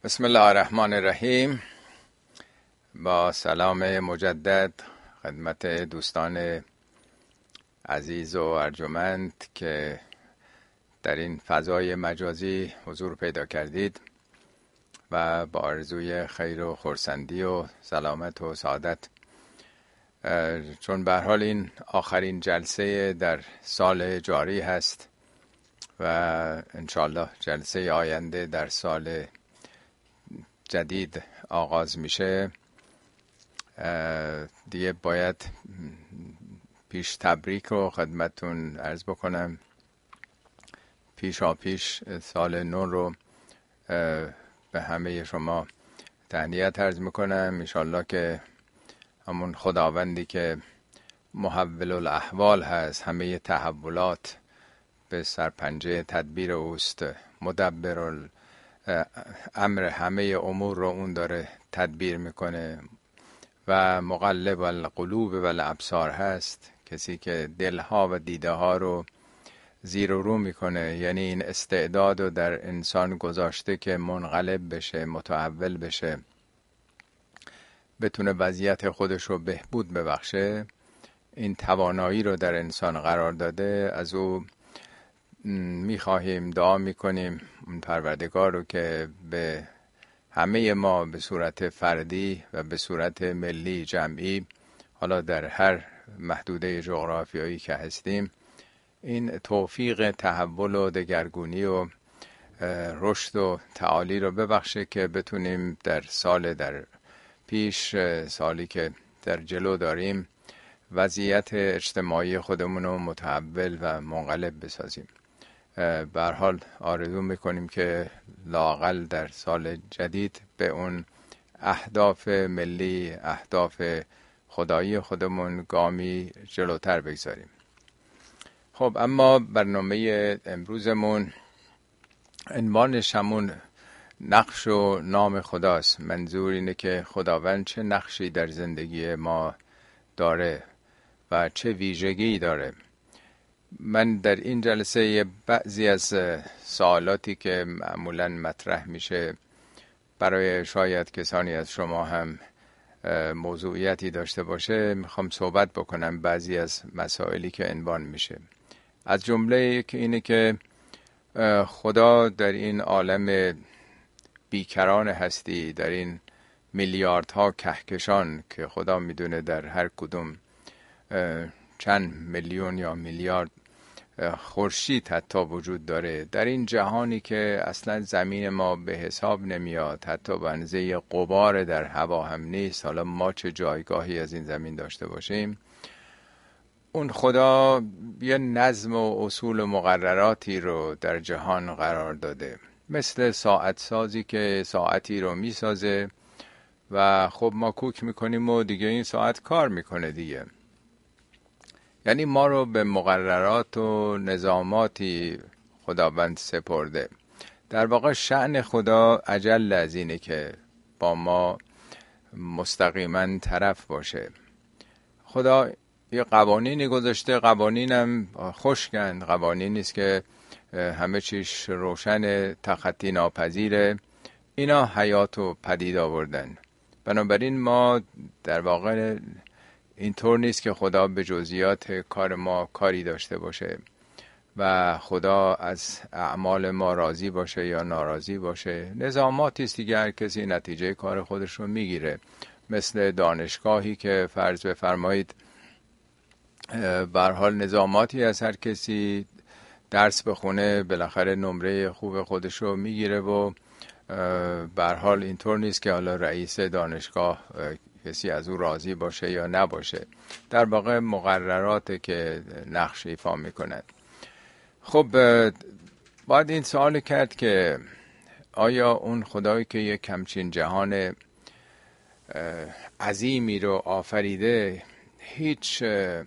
بسم الله الرحمن الرحیم. با سلام مجدد خدمت دوستان عزیز و ارجمند که در این فضای مجازی حضور پیدا کردید و با آرزوی خیر و خرسندی و سلامت و سعادت، چون به هر حال این آخرین جلسه در سال جاری هست و انشالله جلسه آینده در سال جدید آغاز میشه، دیگه باید پیش تبریک رو خدمتون عرض بکنم. پیش سال نو رو به همه شما تهنیت عرض میکنم. انشالله که همون خداوندی که محول الاحوال هست، همه تحولات به سرپنجه تدبیر اوست، مدبر امر همه امور رو اون داره تدبیر میکنه و مقلب القلوب و الابصار هست، کسی که دلها و دیده ها رو زیر و رو میکنه. یعنی این استعداد رو در انسان گذاشته که منقلب بشه، متحول بشه، بتونه وضعیت خودش رو بهبود ببخشه. این توانایی رو در انسان قرار داده. از او میخواهیم، دعا میکنیم اون پروردگار رو که به همه ما به صورت فردی و به صورت ملی جمعی، حالا در هر محدوده جغرافیایی که هستیم، این توفیق تحول و دگرگونی و رشد و تعالی رو ببخشه که بتونیم در سال در پیش، سالی که در جلو داریم، وضعیت اجتماعی خودمون رو متحول و منقلب بسازیم. به هر حال آرزو میکنیم که لااقل در سال جدید به اون اهداف ملی، اهداف خدایی خودمون گامی جلوتر بگذاریم. خب، اما برنامه امروزمون عنوانش همون نقش و نام خداست. منظور اینه که خداوند چه نقشی در زندگی ما داره و چه ویژگی داره. من در این جلسه بعضی از سوالاتی که معمولا مطرح میشه برای شاید کسانی از شما هم موضوعیتی داشته باشه، میخوام صحبت بکنم بعضی از مسائلی که عنوان میشه. از جمله که اینه که خدا در این عالم بیکران هستی، در این میلیاردها کهکشان که خدا میدونه در هر کدوم چند میلیون یا میلیارد خورشید حتی وجود داره، در این جهانی که اصلا زمین ما به حساب نمیاد، حتی به اندازه غبار در هوا هم نیست، حالا ما چه جایگاهی از این زمین داشته باشیم، اون خدا یه نظم و اصول و مقرراتی رو در جهان قرار داده، مثل ساعت سازی که ساعتی رو میسازه و خب ما کوک میکنیم و دیگه این ساعت کار میکنه دیگه. یعنی ما رو به مقررات و نظاماتی خداوند سپرده. در واقع شأن خدا اجل از اینه که با ما مستقیما طرف باشه. خدا یه قوانینی گذاشته، قوانینم خشکند، قوانین نیست که همه چیش روشن، تخطی ناپذیره. اینا حیات و پدید آوردن. بنابراین ما در واقع اینطور نیست که خدا به جزئیات کار ما کاری داشته باشه و خدا از اعمال ما راضی باشه یا ناراضی باشه. نظاماتی است دیگه، هر کسی نتیجه کار خودش رو میگیره. مثل دانشگاهی که فرض بفرمایید به هر حال نظاماتی از هر کسی درس بخونه، بالاخره نمره خوب خودش رو میگیره و به هر حال اینطور نیست که حالا رئیس دانشگاه کسی از او راضی باشه یا نباشه. در واقع مقرراته که نقش ایفا میکنند. خب، باید این سوال کرد که آیا اون خدایی که یک همچین جهان عظیمی رو آفریده هیچ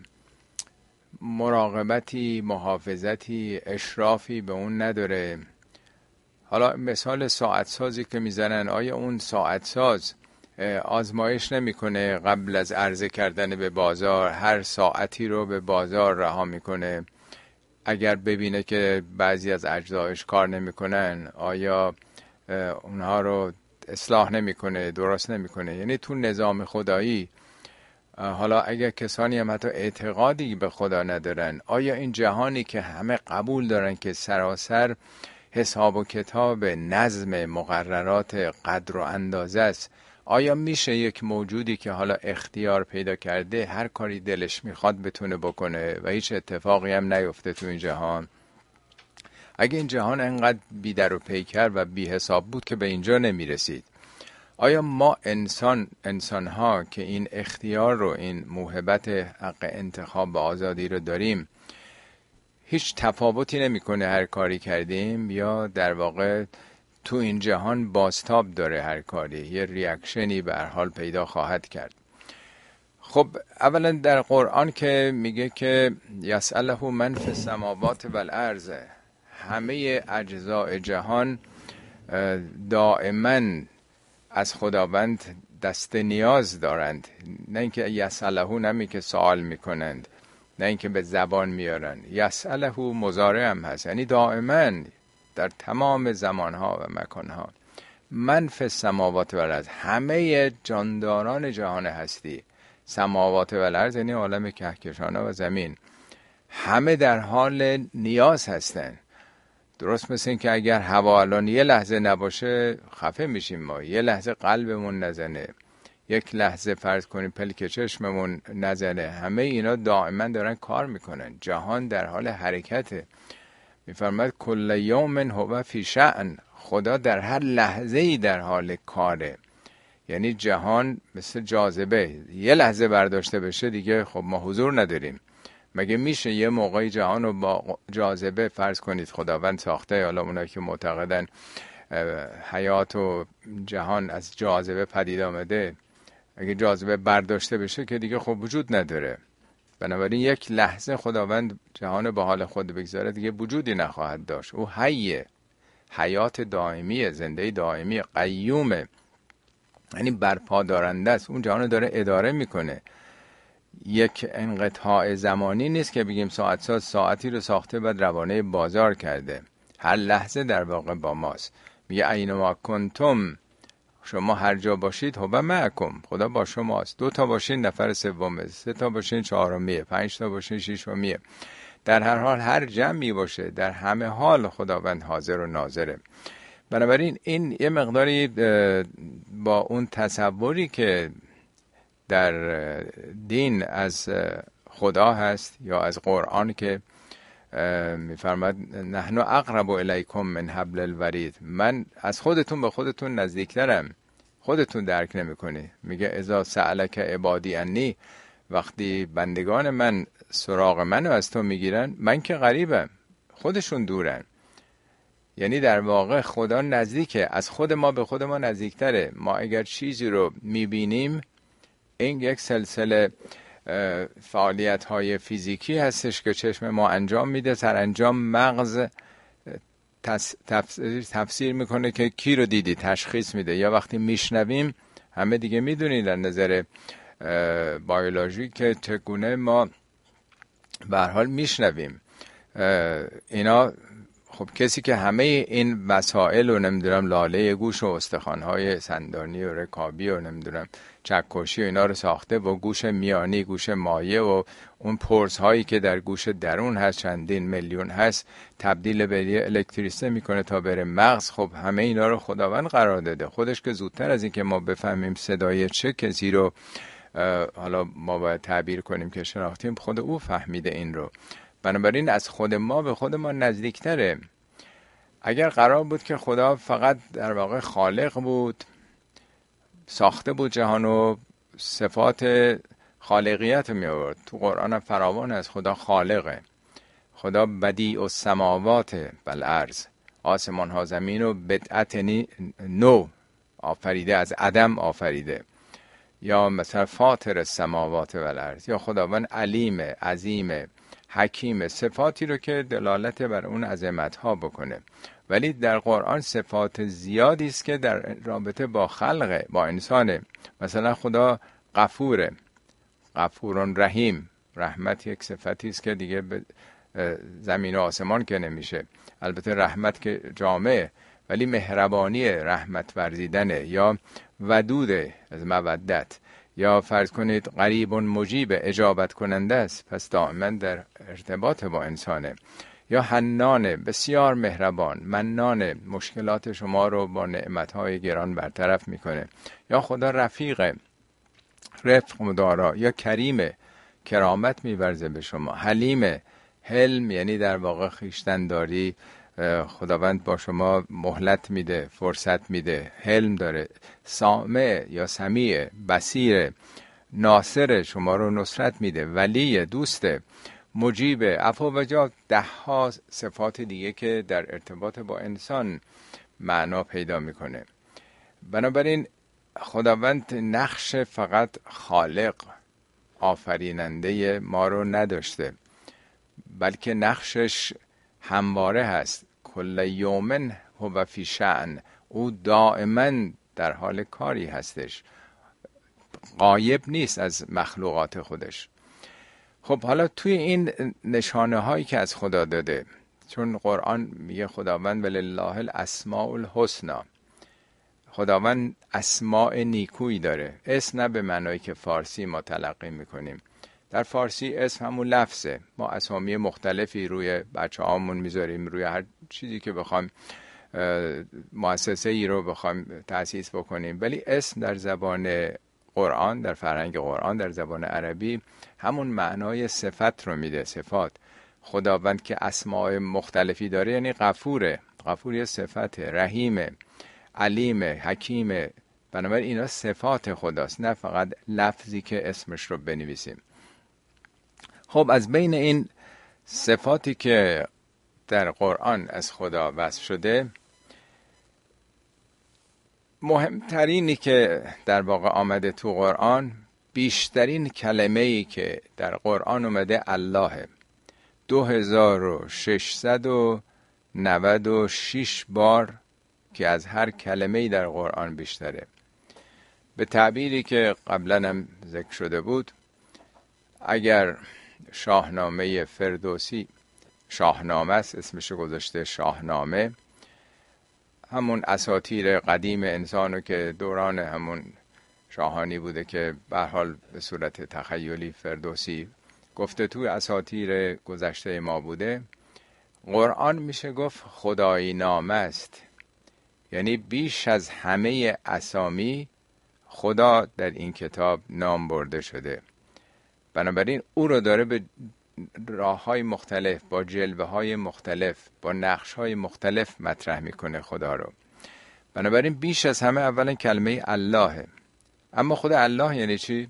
مراقبتی، محافظتی، اشرافی به اون نداره؟ حالا مثال ساعت سازی که میزنن، آیا اون ساعت ساز آزمایش نمیکنه قبل از عرضه کردن به بازار هر ساعتی رو به بازار رها میکنه؟ اگر ببینه که بعضی از اجزایش کار نمیکنن، آیا اونها رو اصلاح نمیکنه، درست نمیکنه. یعنی تو نظام خدایی حالا اگر کسانی هم حتی اعتقادی به خدا ندارن، آیا این جهانی که همه قبول دارن که سراسر حساب و کتاب نظم مقررات قدر و اندازه است، آیا میشه یک موجودی که حالا اختیار پیدا کرده هر کاری دلش میخواد بتونه بکنه و هیچ اتفاقی هم نیفته تو این جهان؟ اگه این جهان انقدر بی در و پیکر و بی حساب بود که به اینجا نمیرسید، آیا ما انسان ها که این اختیار رو، این موهبت حق انتخاب و آزادی رو داریم، هیچ تفاوتی نمیکنه هر کاری کردیم، یا در واقع تو این جهان بازتاب داره هر کاری، یه ریاکشنی به هر حال پیدا خواهد کرد؟ خب اولا در قرآن که میگه که یسأله من فی السماوات والارض، همه اجزاء جهان دائما از خداوند دست نیاز دارند. نه اینکه یسأله، نمی که سوال میکنند، نه اینکه به زبان میارن. یسأله مضارع هم هست، یعنی دائما در تمام زمانها و مکانها. من فی السماوات والارض، همه جانداران جهان هستی، سماوات والارض یعنی عالم کهکشانها و زمین، همه در حال نیاز هستن. درست مثل این که اگر هوا الان یه لحظه نباشه خفه میشیم، ما یه لحظه قلبمون نزنه، یک لحظه فرض کنیم پلک چشممون نزنه، همه اینا دائما دارن کار میکنن. جهان در حال حرکته. میفرماید کل یوم هو فی شأن، خدا در هر لحظه‌ای در حال کاره. یعنی جهان مثل جاذبه، یه لحظه برداشته بشه دیگه خب ما حضور نداریم. مگه میشه یه موقعی جهان رو با جاذبه فرض کنید خداوند ساخته، حالا اونایی که معتقدن حیات و جهان از جاذبه پدید آمده، اگه جاذبه برداشته بشه که دیگه خب وجود نداره. بنابراین یک لحظه خداوند جهان به حال خود بگذاره دیگه وجودی نخواهد داشت. او حیه، حیات دائمیه، زنده دائمی، قیومه، یعنی برپا دارنده است. اون جهان رو داره اداره میکنه. یک انقطاع زمانی نیست که بگیم ساعتی رو ساخته بعد روانه بازار کرده. هر لحظه در واقع با ماست. میگه اینما کنتم، شما هر جا باشید هو معکم، خدا با شماست. 2 تا باشین نفر سومه، 3 تا باشین چهارمیه، 5 تا باشین ششمیه. در هر حال هر جمعی باشه، در همه حال خداوند حاضر و ناظره. بنابراین این یه مقداری با اون تصوری که در دین از خدا هست یا از قرآن که میفرماد نحن اقرب الیکم من حبل الورید، من از خودتون به خودتون نزدیکترم، خودتون درک نمیکنی. میگه اذا سألک عبادی انی، وقتی بندگان من سراغ منو از تو میگیرن، من که غریبم، خودشون دورن. یعنی در واقع خدا نزدیکه، از خود ما به خود ما نزدیکتره. ما اگر چیزی رو میبینیم، این یک سلسله فعالیت های فیزیکی هستش که چشم ما انجام میده، سرانجام مغز تفسیر میکنه که کی رو دیدی، تشخیص میده. یا وقتی میشنویم، همه دیگه میدونید در نظر بیولوژی که چگونه ما به هر حال میشنویم اینا. خب کسی که همه این وسایل و نمیدونم لاله گوش و استخوان‌های سندانی و رکابی و نمیدونم چکشی و اینا رو ساخته، و گوش میانی، گوش مایع و اون پرس هایی که در گوش درون هست، چندین میلیون هست، تبدیل به الکتریسته میکنه تا بره مغز. خب همه اینا رو خداوند قرار داده. خودش که زودتر از این که ما بفهمیم صدای چه کسی رو حالا ما باید تعبیر کنیم که شناختیم، خود او فهمیده این رو. بنابراین از خود ما به خود ما نزدیکتره. اگر قرار بود که خدا فقط در واقع خالق بود، ساخته بود جهان و صفات خالقیت رو می آورد، تو قرآن هم فراوان از خدا خالقه. خدا بدیع السماوات والارض، آسمان ها زمین و بدعت نو آفریده، از عدم آفریده. یا مثلا فاطر السماوات والارض، یا خداوند علیم، عظیم، حکیم، صفاتی رو که دلالت بر اون عظمت ها بکنه. ولی در قرآن صفات زیادی است که در رابطه با خلقه، با انسانه. مثلا خدا غفوره، غفورون رحیم. رحمت یک صفتی است که دیگه به زمین و آسمان که نمیشه. البته رحمت که جامعه، ولی مهربانی رحمت ورزیدنه، یا ودود از مودت، یا فرض کنید قریب مجیب اجابت کننده است، پس دائما در ارتباط با انسانه. یا حنان بسیار مهربان، منان مشکلات شما رو با نعمتهای گران برطرف میکنه. یا خدا رفیق رفق مدارا، یا کریم کرامت میورزه به شما. حلیم، حلم یعنی در واقع خویشتن‌داری، خداوند با شما مهلت میده، فرصت میده، حلم داره. سامع یا سمیع، بصیر، ناصر، شما رو نصرت میده، ولی، دوست، مجیب، عفو و جا، 10 صفات دیگه که در ارتباط با انسان معنا پیدا میکنه. بنابراین خداوند نقش فقط خالق، آفریننده ما رو نداشته، بلکه نقشش همواره هست. کل یومن هو فی شأن، او دائما در حال کاری هستش، غایب نیست از مخلوقات خودش. خب حالا توی این نشانه هایی که از خدا داده، چون قرآن میگه خداوند ولله الاسماء الحسنی، خداوند اسماء نیکویی داره. اسم نه به معنایی که فارسی ما تلقی میکنیم. در فارسی اسم همون لفظه، ما اسامی مختلفی روی بچه هامون میذاریم، روی هر چیزی که بخوایم مؤسسه ای رو بخوایم تأسیس بکنیم، ولی اسم در زبان قرآن، در فرهنگ قرآن، در زبان عربی همون معنای صفت رو میده. صفات خداوند که اسماء مختلفی داره یعنی غفوره، غفوری صفت، رحیمه، علیم، حکیمه. بنابراین اینا صفات خداست، نه فقط لفظی که اسمش رو بنویسیم. خب از بین این صفاتی که در قرآن از خدا وصف شده، مهمترینی که در واقع آمده تو قرآن، بیشترین کلمه‌ای که در قرآن اومده الله، 2696 بار که از هر کلمه‌ای در قرآن بیشتره. به تعبیری که قبلا هم ذکر شده بود، اگر شاهنامه فردوسی، شاهنامه است اسمش گذاشته شاهنامه، همون اساطیر قدیم انسانو که دوران همون شاهانی بوده که به هر حال به صورت تخیلی فردوسی گفته توی اساطیر گذشته ما بوده، قرآن میشه گفت خدایی نامه است. یعنی بیش از همه اسامی خدا در این کتاب نام برده شده. بنابراین او رو داره به راه‌های مختلف، با جلوه‌های مختلف، با نقش‌های مختلف مطرح میکنه خدا رو. بنابراین بیش از همه اولا کلمه الله. اما خود الله یعنی چی؟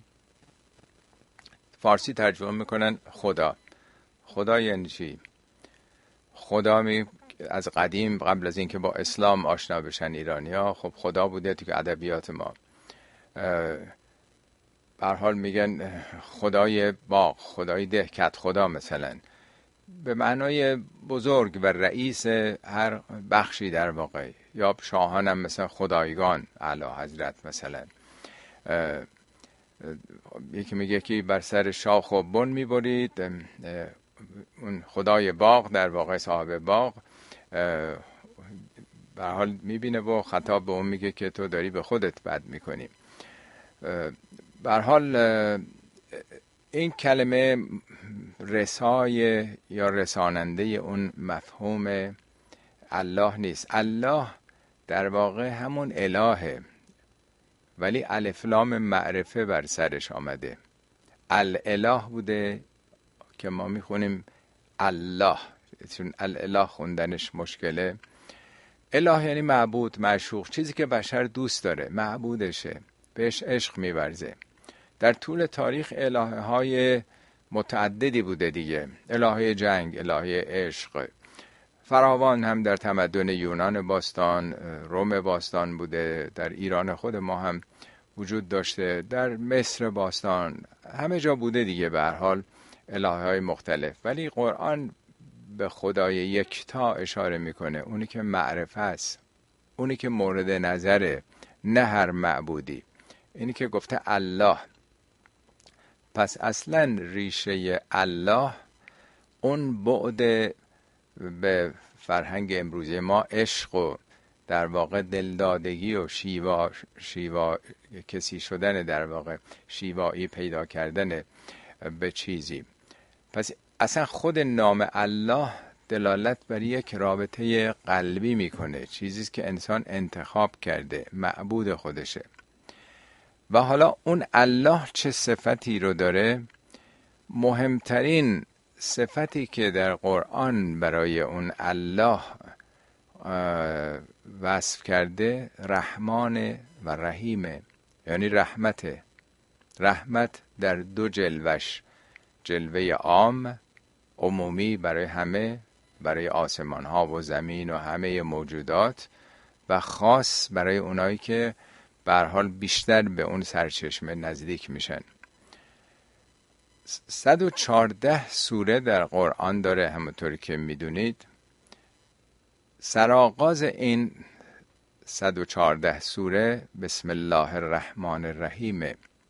فارسی ترجمه میکنن خدا. خدا یعنی چی؟ خدا از قدیم، قبل از اینکه با اسلام آشنا بشن ایرانی‌ها، خب خدا بوده تو ادبیات ما. به هر حال میگن خدای باغ، خدای دهکت خدا مثلا، به معنای بزرگ و رئیس هر بخشی در واقع. یا شاهان هم مثلا خدایگان، اعلی حضرت مثلا. یکی میگه که بر سر شاخ و بن میبرید، اون خدای باغ در واقع صاحب باغ به هر حال میبینه و خطاب به اون میگه که تو داری به خودت بد میکنی. به هر حال این کلمه رسای یا رساننده اون مفهوم الله نیست. الله در واقع همون الهه، ولی الف لام معرفه بر سرش آمده. الاله بوده که ما میخونیم الله، چون الاله خوندنش مشکله. اله یعنی معبود، معشوق، چیزی که بشر دوست داره، معبودشه، بهش عشق میورزه. در طول تاریخ الهه های متعددی بوده دیگه، الهه جنگ، الهه عشق، فراوان هم در تمدن یونان باستان، روم باستان بوده، در ایران خود ما هم وجود داشته، در مصر باستان، همه جا بوده دیگه به هر حال الهه های مختلف. ولی قرآن به خدای یکتا اشاره میکنه، اونی که معرفه است، اونی که مورد نظره، نه هر معبودی. اینی که گفته الله. پس اصلا ریشه الله اون بعد به فرهنگ امروزی ما عشق و در واقع دلدادگی و شیوا کسی شدن، در واقع شیوایی پیدا کردن به چیزی. پس اصلا خود نام الله دلالت بر یک رابطه قلبی میکنه، چیزی که انسان انتخاب کرده، معبود خودشه. و حالا اون الله چه صفتی رو داره؟ مهمترین صفتی که در قرآن برای اون الله وصف کرده رحمان و رحیمه، یعنی رحمته. رحمت در دو جلوش، جلوه عام عمومی برای همه، برای آسمان ها و زمین و همه موجودات، و خاص برای اونایی که به هر حال بیشتر به اون سرچشمه نزدیک میشن. 114 سوره در قرآن داره همونطوری که میدونید. سرآغاز این 114 سوره بسم الله الرحمن الرحیم.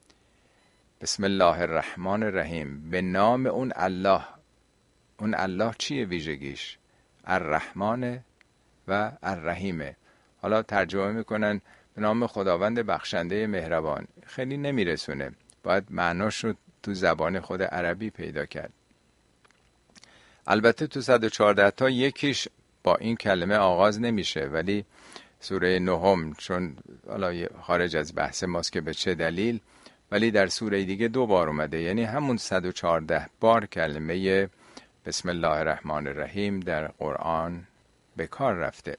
بسم الله الرحمن الرحیم، به نام اون الله. اون الله چیه ویژگیش؟ الرحمن و الرحیمه. حالا ترجمه میکنن به نام خداوند بخشنده مهربان، خیلی نمیرسونه، باید معناش رو تو زبان خود عربی پیدا کرد. البته تو 114 تا یکیش با این کلمه آغاز نمیشه، ولی سوره نهم، چون حالا خارج از بحث ماست که به چه دلیل، ولی در سوره دیگه 2 بار اومده، یعنی همون 114 بار کلمه بسم الله الرحمن الرحیم در قرآن به کار رفته.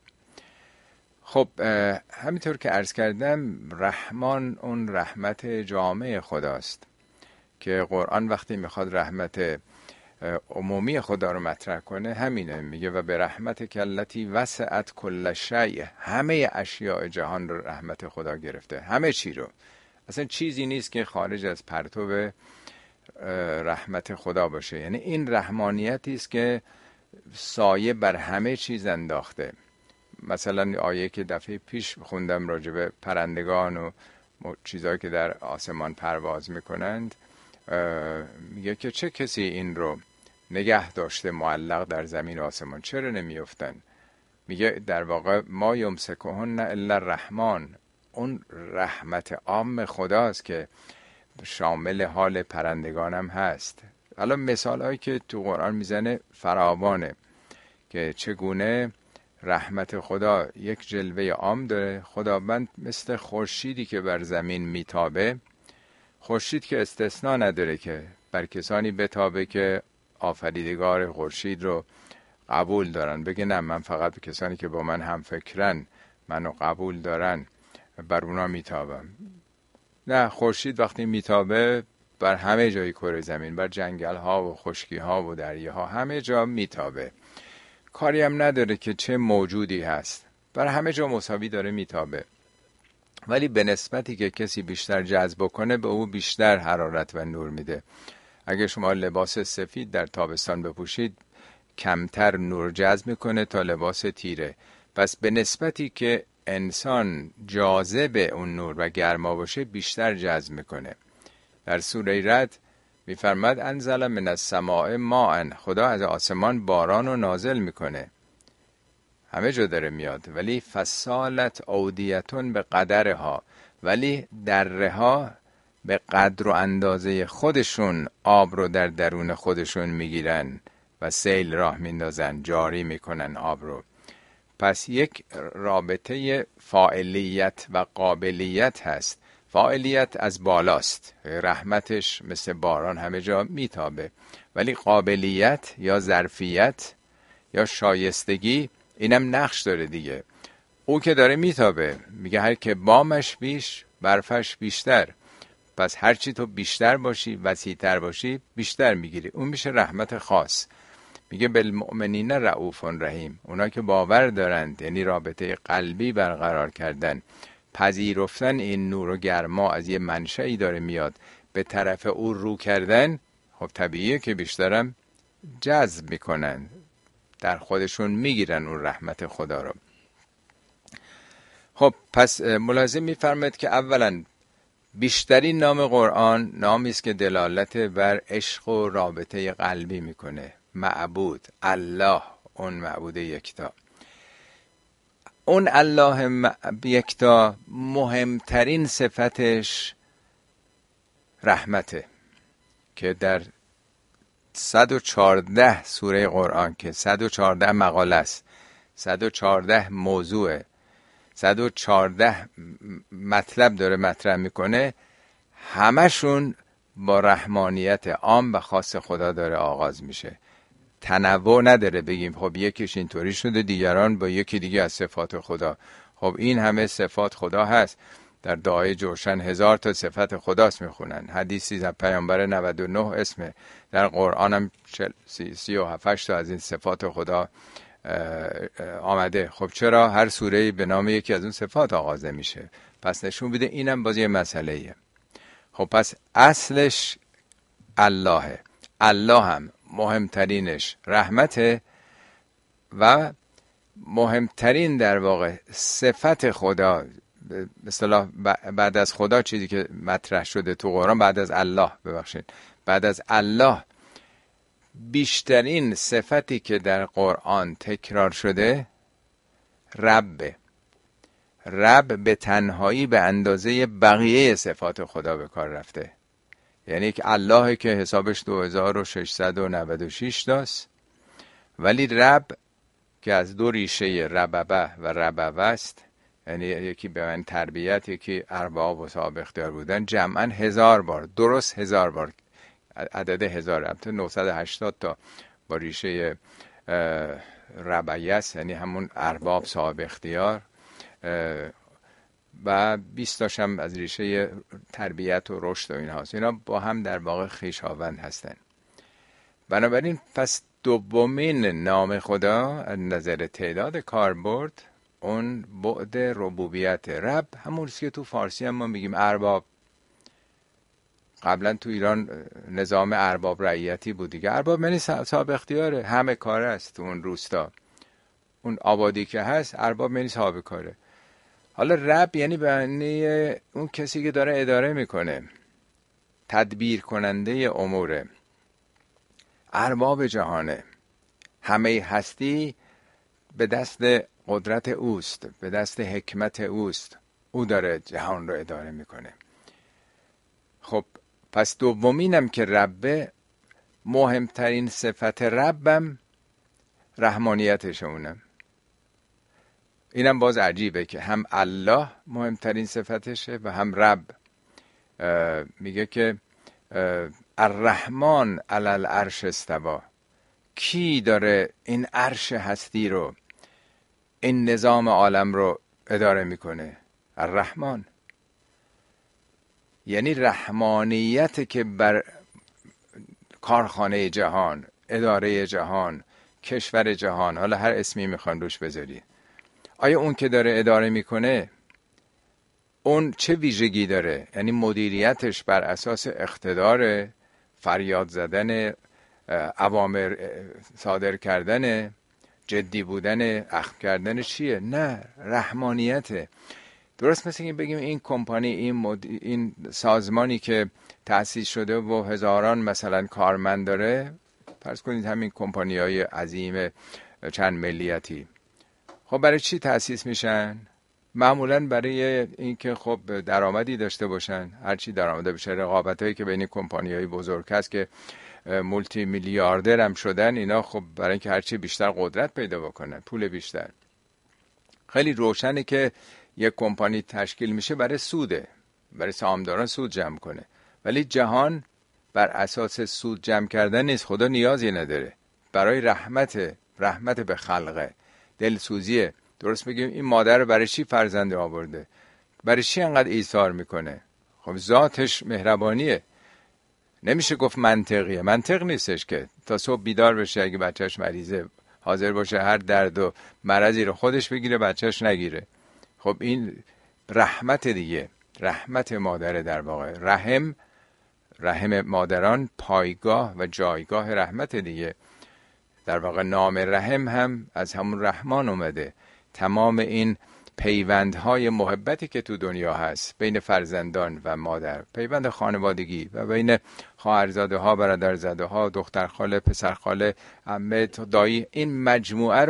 خب همینطور که عرض کردم، رحمان اون رحمت جامع خداست که قرآن وقتی میخواد رحمت عمومی خدا رو مطرح کنه همینه، میگه و به رحمت کلتی وسعت کل شیء، همه اشیاء جهان رو رحمت خدا گرفته، همه چی رو. اصلا چیزی نیست که خارج از پرتو رحمت خدا باشه. یعنی این رحمانیتی است که سایه بر همه چیز انداخته. مثلا آیه که دفعه پیش خوندم راجع به پرندگان و چیزایی که در آسمان پرواز میکنند، میگه که چه کسی این رو نگه داشته معلق در زمین و آسمان، چرا نمیافتن؟ میگه در واقع ما یمسکهن الا الرحمن، اون رحمت عام خداست که شامل حال پرندگان هم هست. حالا مثال هایی که تو قرآن میزنه فراوانه که چگونه رحمت خدا یک جلوه عام داره. خداوند مثل خورشیدی که بر زمین میتابه، خورشید که استثناء نداره که بر کسانی بتابه که آفریدگار خورشید رو قبول دارن، بگه نه من فقط به کسانی که با من هم فکرن، منو قبول دارن بر اونا میتابم. نه، خورشید وقتی میتابه بر همه جای کره زمین، بر جنگل ها و خشکی ها و دریاها، همه جا میتابه. کاری هم نداره که چه موجودی هست، بر همه جا مساوی داره میتابه. ولی به نسبتی که کسی بیشتر جذب کنه به او بیشتر حرارت و نور میده. اگه شما لباس سفید در تابستان بپوشید کمتر نور جذب میکنه تا لباس تیره. پس به نسبتی که انسان جاذب اون نور و گرما باشه بیشتر جذب میکنه. در سوره رعد میفرماد انزل من السماء ماء، خدا از آسمان باران رو نازل میکنه، همه جا داره میاد. ولی فسالت اودیتون به قدرها، ولی دره ها به قدر و اندازه خودشون آب رو در درون خودشون میگیرن و سیل راه میندازن، جاری میکنن آب رو. پس یک رابطه فاعلیت و قابلیت هست. فاعلیت از بالاست، رحمتش مثل باران همه جا میتابه، ولی قابلیت یا ظرفیت یا شایستگی اینم نقش داره دیگه. او که داره میتابه، میگه هر که بامش بیش برفش بیشتر. پس هرچی تو بیشتر باشی، وسیع‌تر باشی، بیشتر میگیری. اون میشه رحمت خاص. میگه بالمؤمنین رؤوف رحیم، اونا که باور دارند، یعنی رابطه قلبی برقرار کردن، پذیرفتن این نور و گرما از یه منشأی داره میاد، به طرف او رو کردن، خب طبیعیه که بیشترم جذب میکنن، در خودشون میگیرن اون رحمت خدا رو. خب پس ملاحظه میفرماید که اولا بیشترین نام قرآن نامی است که دلالت بر عشق و رابطه قلبی میکنه. معبود، الله، اون معبود یکتا. اون الله یکتا مهمترین صفتش رحمته که در 114 سوره قرآن که 114 مقاله است، 114 موضوع، 114 مطلب داره مطرح میکنه، همشون با رحمانیت عام و خاص خدا داره آغاز میشه. تنوع نداره بگیم خب یکیش اینطوری شده دیگران با یکی دیگه از صفات خدا. خب این همه صفات خدا هست. در دعای جوشن 1000 تا صفت خداست میخونن، حدیثی از پیامبر 99 اسمه، در قرآن هم 37 تا از این صفات خدا آمده. خب چرا هر سوره‌ای به نام یکی از اون صفات آغاز میشه؟ پس نشون بده اینم باز یه مسئله ایه. خب پس اصلش اللهه. الله هم مهمترینش رحمته و مهمترین در واقع صفت خدا به اصطلاح بعد از خدا چیزی که مطرح شده تو قرآن بعد از الله، ببخشید بعد از الله بیشترین صفتی که در قرآن تکرار شده رب. رب به تنهایی به اندازه بقیه صفات خدا به کار رفته. یعنی که الله که حسابش 2696 تاست، ولی رب که از دو ریشه رببه و ربوه است، یعنی یکی به من تربیت یکی ارباب و صاحب اختیار بودن، جمعا 1000 بار، درست 1000 بار عدد 1000 البته 980 تا با ریشه ربیه، یعنی همون ارباب صاحب اختیار، و 20 تاشم از ریشه تربیت و رشد و این هاست. اینا با هم در واقع خویشاوند هستن. بنابراین پس دومین نام خدا از نظر تعداد کاربرد اون بعد ربوبیت. رب همون که تو فارسی هم ما میگیم ارباب. قبلا تو ایران نظام ارباب رعیتی بود دیگه. ارباب یعنی صاحب اختیاره، همه کاره است تو اون روستا، اون آبادی که هست ارباب یعنی صاحب کاره. حالا رب یعنی معنی اون کسی که داره اداره میکنه، تدبیر کننده اموره، ارباب جهانه، همه هستی به دست قدرت اوست، به دست حکمت اوست، او داره جهان رو اداره میکنه. خب پس دومینم که ربه، مهمترین صفت ربم رحمانیتش اونم. اینم باز عجیبه که هم الله مهمترین صفتشه و هم رب. میگه که الرحمن علی العرش استوی. کی داره این عرش هستی رو، این نظام عالم رو اداره میکنه؟ الرحمن. یعنی رحمانیت که بر کارخانه جهان، اداره جهان، کشور جهان، حالا هر اسمی میخوان روش بذاری، آیا اون که داره اداره میکنه اون چه ویژگی داره؟ یعنی مدیریتش بر اساس اقتدار، فریاد زدن، اوامر صادر کردن، جدی بودن، اخم کردن چیه؟ نه، رحمانیته. درست مثل این بگیم این کمپانی، این سازمانی که تأسیس شده و هزاران مثلا کارمند داره، فرض کنید همین کمپانی‌های عظیم چند ملیتی، خب برای چی تأسیس میشن؟ معمولاً برای اینکه خب درآمدی داشته باشن. هرچی درآمده بشه، رقابتایی که بین کمپانی‌های بزرگ هست که مولتی میلیاردر هم شدن، اینا خب برای اینکه هرچی بیشتر قدرت پیدا بکنن، پول بیشتر. خیلی روشنه که یک کمپانی تشکیل میشه برای سوده، برای سهامداران سود جمع کنه. ولی جهان بر اساس سود جمع کردن نیست. خدا نیازی نداره، برای رحمت به خلقه، دلسوزیه. درست بگیم این مادر برای چی فرزند آورده؟ برای چی انقدر ایثار میکنه؟ خب ذاتش مهربانیه. نمیشه گفت منطقیه، منطق نیستش که تا صبح بیدار بشه، اگه بچهش مریضه حاضر باشه هر درد و مرضی رو خودش بگیره بچهش نگیره. خب این رحمت دیگه، رحمت مادره در واقع. رحم مادران پایگاه و جایگاه رحمت دیگه. در واقع نام رحم هم از همون رحمان اومده. تمام این پیوندهای محبتی که تو دنیا هست بین فرزندان و مادر، پیوند خانوادگی و بین خواهرزاده ها، برادرزاده ها، دختر خاله، پسر خاله، عمه، دایی، این مجموعه رو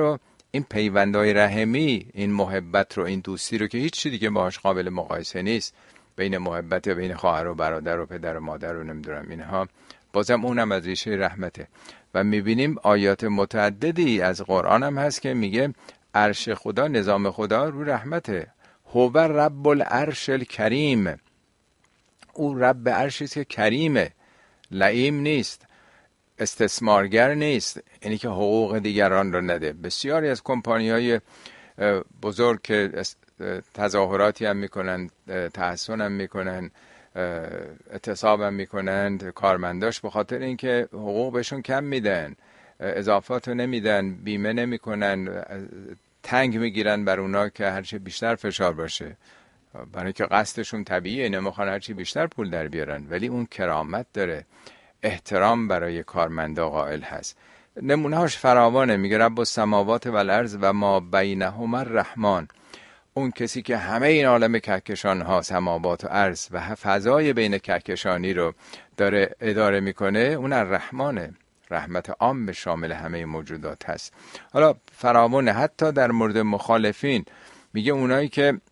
این پیوندهای رحمی، این محبت رو، این دوستی رو که هیچ چیزی دیگه باهاش قابل مقایسه نیست، بین محبت بین خواهر و برادر و پدر و مادر و نمیدونم اینها، بازم اونم از ریشه رحمته. و میبینیم آیات متعددی از قرآن هم هست که میگه عرش خدا، نظام خدا رو رحمته. هو رب العرش الکریم، او رب عرشی که کریمه، لئیم نیست، استثمارگر نیست، اینی که حقوق دیگران رو نده. بسیاری از کمپانی‌های بزرگ که تظاهراتی هم میکنن، تحسن هم میکنن، اعتصاب هم میکنن کارمنداش، به خاطر اینکه حقوق بهشون کم میدن، اضافات رو نمیدن، بیمه نمیکنن، تنگ میگیرن بر اونا که هرچی بیشتر فشار باشه، برای اینکه قصدشون طبیعیه، نمیخوان هرچی بیشتر پول در بیارن، ولی اون کرامت داره، احترام برای کارمندا قائل هست. نمونه‌هاش فراوانه. میگه رب السماوات و الارض و ما بینهما الرحمن، اون کسی که همه این عالم کهکشان ها، سماوات و ارض و فضای بین کهکشانی رو داره اداره میکنه، اون الرحمنه، رحمت عام شامل همه موجودات هست. حالا فراوانه، حتی در مورد مخالفین میگه اونایی که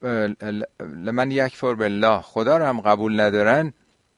لمن یکفر بالله، خدا رو هم قبول ندارن،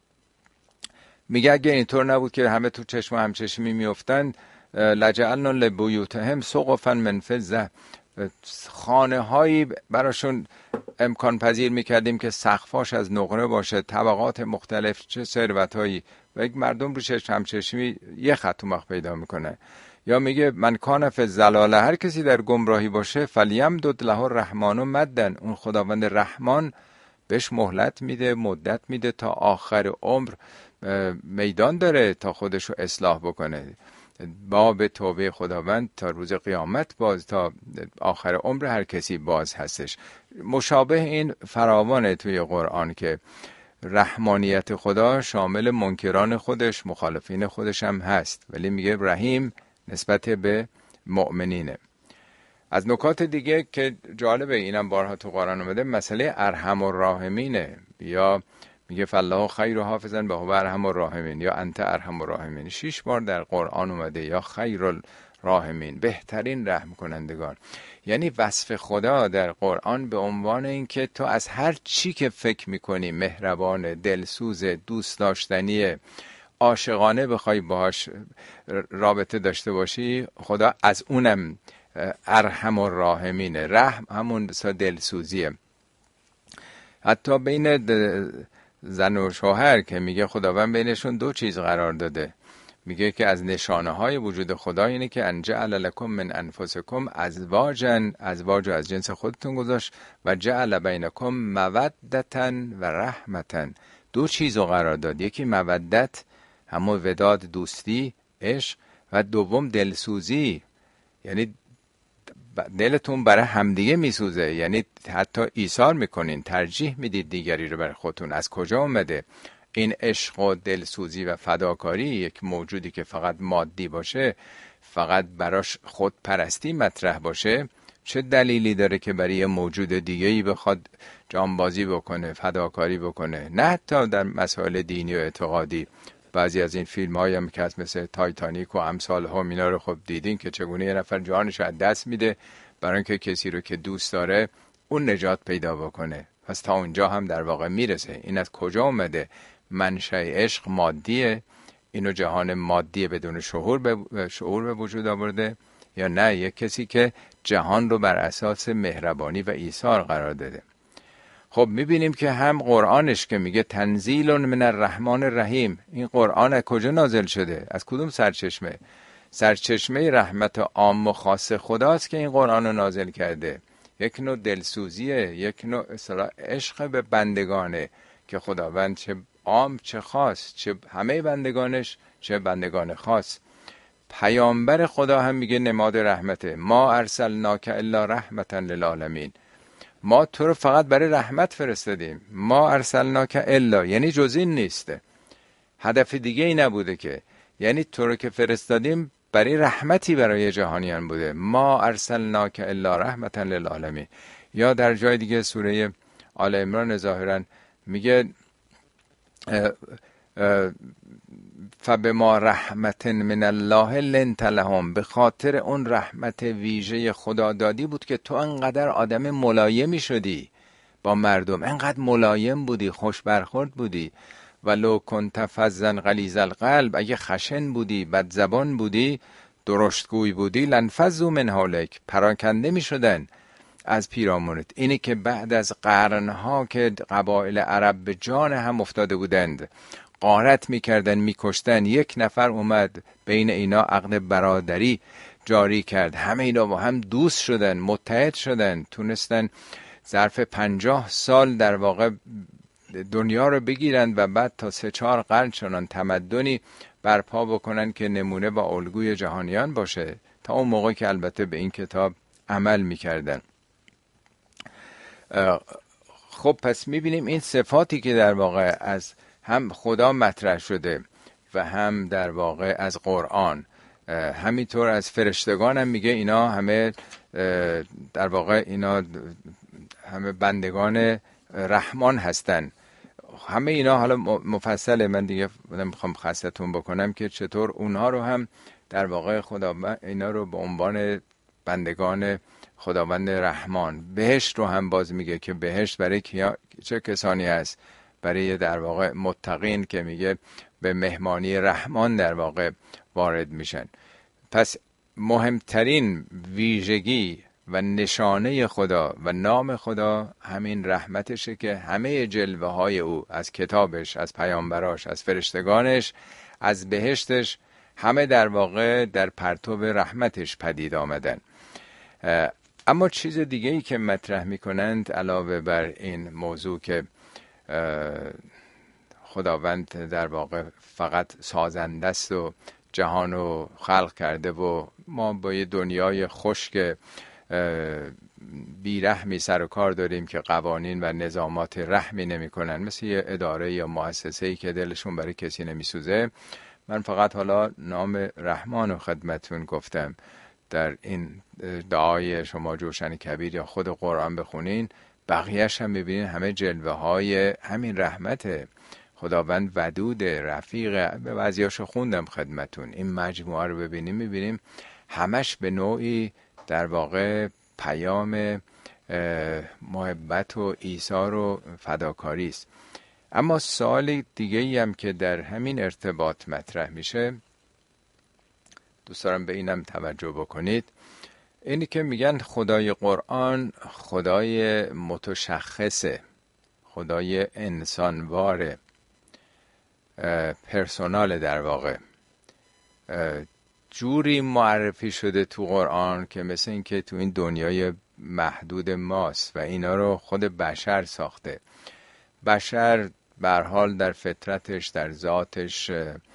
میگه اگه اینطور نبود که همه تو چشم و همچشمی میافتن، لجعلنا لبیوتهم سقفا من فضه، خانه هایی براشون امکان پذیر میکردیم که سقفاش از نقره باشه، طبقات مختلف، چه ثروت هایی، و یک مردم رو چشم همچشمی یه خط و مخ پیدا میکنه. یا میگه من کان فی الضلاله، هر کسی در گمراهی باشه، فلیمدد له الرحمن مدن، اون خداوند رحمان بهش مهلت میده، مدت میده، تا آخر عمر میدان داره تا خودش رو اصلاح بکنه. باب توبه خداوند تا روز قیامت باز، تا آخر عمر هر کسی باز هستش. مشابه این فراوانه توی قرآن که رحمانیت خدا شامل منکران خودش، مخالفین خودش هم هست، ولی میگه رحیم نسبت به مؤمنینه. از نکات دیگه که جالبه، اینم بارها تو قرآن اومده، مسئله ارحم الراحمینه. یا میگه فالله خیر حافظا و هو ارحم الراحمین، یا انت ارحم الراحمین. 6 بار در قرآن اومده، یا خیر الراحمین، بهترین رحم کنندگان. یعنی وصف خدا در قرآن به عنوان این که تو از هر چی که فکر میکنی مهربان، دلسوز، دوست داشتنی، عاشقانه بخوای باهاش رابطه داشته باشی، خدا از اونم ارحم الراحمینه. رحم همون دلسوزیه. حتی بین زن و شوهر که میگه خداوند بینشون 2 چیز قرار داده، میگه که از نشانه های وجود خدا اینه که ان جعل لکم من انفسکم ازواجا، ازواج از جنس خودتون گذاشت، و جعل بینکم مودتا و رحمتا، 2 چیز رو قرار داد. یکی مودت، همون وداد، دوستی، عشق، و دوم دلسوزی، یعنی دلتون برای همدیگه میسوزه، یعنی حتی ایثار میکنین، ترجیح میدید دیگری رو برای خودتون. از کجا اومده این عشق و دلسوزی و فداکاری؟ یک موجودی که فقط مادی باشه، فقط براش خودپرستی مطرح باشه، چه دلیلی داره که برای یه موجود دیگه‌ای بخواد جانبازی بکنه، فداکاری بکنه؟ نه حتی در مسائل دینی و اعتقادی. بعضی از این فیلم هایی هم که هست مثل تایتانیک و امثال ها، اینا رو خب دیدین که چگونه یه نفر جانش از دست میده برای اینکه کسی رو که دوست داره اون نجات پیدا بکنه. پس تا اونجا هم در واقع میرسه. این از کجا اومده؟ منشأ عشق مادیه، اینو جهان مادی بدون شعور به وجود آورده، یا نه یک کسی که جهان رو بر اساس مهربانی و ایثار قرار داده؟ خب میبینیم که هم قرآنش که میگه تنزیل من الرحمن الرحیم، این قرآن از کجا نازل شده؟ از کدوم سرچشمه؟ سرچشمه رحمت عام و خاص خداست که این قرآن رو نازل کرده. یک نوع دلسوزیه، یک نوع اصطلاح عشق به بندگانه که خداوند چه عام چه خاص، چه همه بندگانش چه بندگان خاص. پیامبر خدا هم میگه نماد رحمته، ما ارسلناک الا رحمتا للعالمین، ما تو رو فقط برای رحمت فرستادیم. ما ارسلناک الا یعنی جز این نیسته، هدف دیگه ای نبوده که، یعنی تو رو که فرستادیم برای رحمتی برای جهانیان بوده. ما ارسلناک الا رحمتا للعالمین. یا در جای دیگه سوره آل عمران ظاهرا میگه فبما رحمت من الله لنت لهم، به خاطر اون رحمت ویژه خدا دادی بود که تو انقدر آدم ملایمی شدی با مردم، انقدر ملایم بودی، خوش برخورد بودی. ولو کنت فظا غلیظ القلب، اگه خشن بودی، بد زبان بودی، درشتگوی بودی، لنفضوا من حولک، پراکنده می شدن از پیرامونت. اینی که بعد از قرنها که قبایل عرب به جان هم افتاده بودند، غارت میکردن، میکشتن، یک نفر اومد بین اینا عقد برادری جاری کرد، همه اینا با هم دوست شدن، متحد شدن، تونستن ظرف 50 سال در واقع دنیا رو بگیرن و بعد تا 3-4 قرن چنان تمدنی برپا بکنن که نمونه با الگوی جهانیان باشه، تا اون موقع که البته به این کتاب عمل میکردن. خب پس میبینیم این صفاتی که در واقع از هم خدا مطرح شده و هم در واقع از قرآن، همینطور از فرشتگان هم میگه اینا همه در واقع اینا همه بندگان رحمان هستن. همه اینا حالا مفصله، من دیگه نمیخوام خستتون بکنم که چطور اونها رو هم در واقع خدا اینا رو به عنوان بندگان خداوند رحمان. بهشت رو هم باز میگه که بهشت برای چه کسانی هست؟ برای در واقع متقین که میگه به مهمانی رحمان در واقع وارد میشن. پس مهمترین ویژگی و نشانه خدا و نام خدا همین رحمتشه که همه جلوه های او از کتابش، از پیامبراش، از فرشتگانش، از بهشتش، همه در واقع در پرتو رحمتش پدید آمدن. اما چیز دیگه ای که مطرح میکنند علاوه بر این موضوع که خداوند در واقع فقط سازنده است و جهان رو خلق کرده و ما با یه دنیای خشک بیرحمی سر و کار داریم که قوانین و نظامات رحمی نمی کنن، مثل یه اداره یا مؤسسه‌ای که دلشون برای کسی نمیسوزه. من فقط حالا نام رحمان رو خدمتون گفتم. در این دعای شما جوشن کبیر یا خود قرآن بخونین، بقیهش هم ببینین همه جلوه های همین رحمته. خداوند ودود، رفیق، به بعضیاشو خوندم خدمتون. این مجموعه رو ببینیم میبینیم همش به نوعی در واقع پیام محبت و ایثار و فداکاری است. اما سوال دیگه ای هم که در همین ارتباط مطرح میشه، دوست دارم به اینم توجه بکنید، اینی که میگن خدای قرآن خدای متشخصه، خدای انسانواره، پرسونال در واقع، جوری معرفی شده تو قرآن که مثل این که تو این دنیای محدود ماست و اینا رو خود بشر ساخته. بشر به هر حال در فطرتش، در ذاتش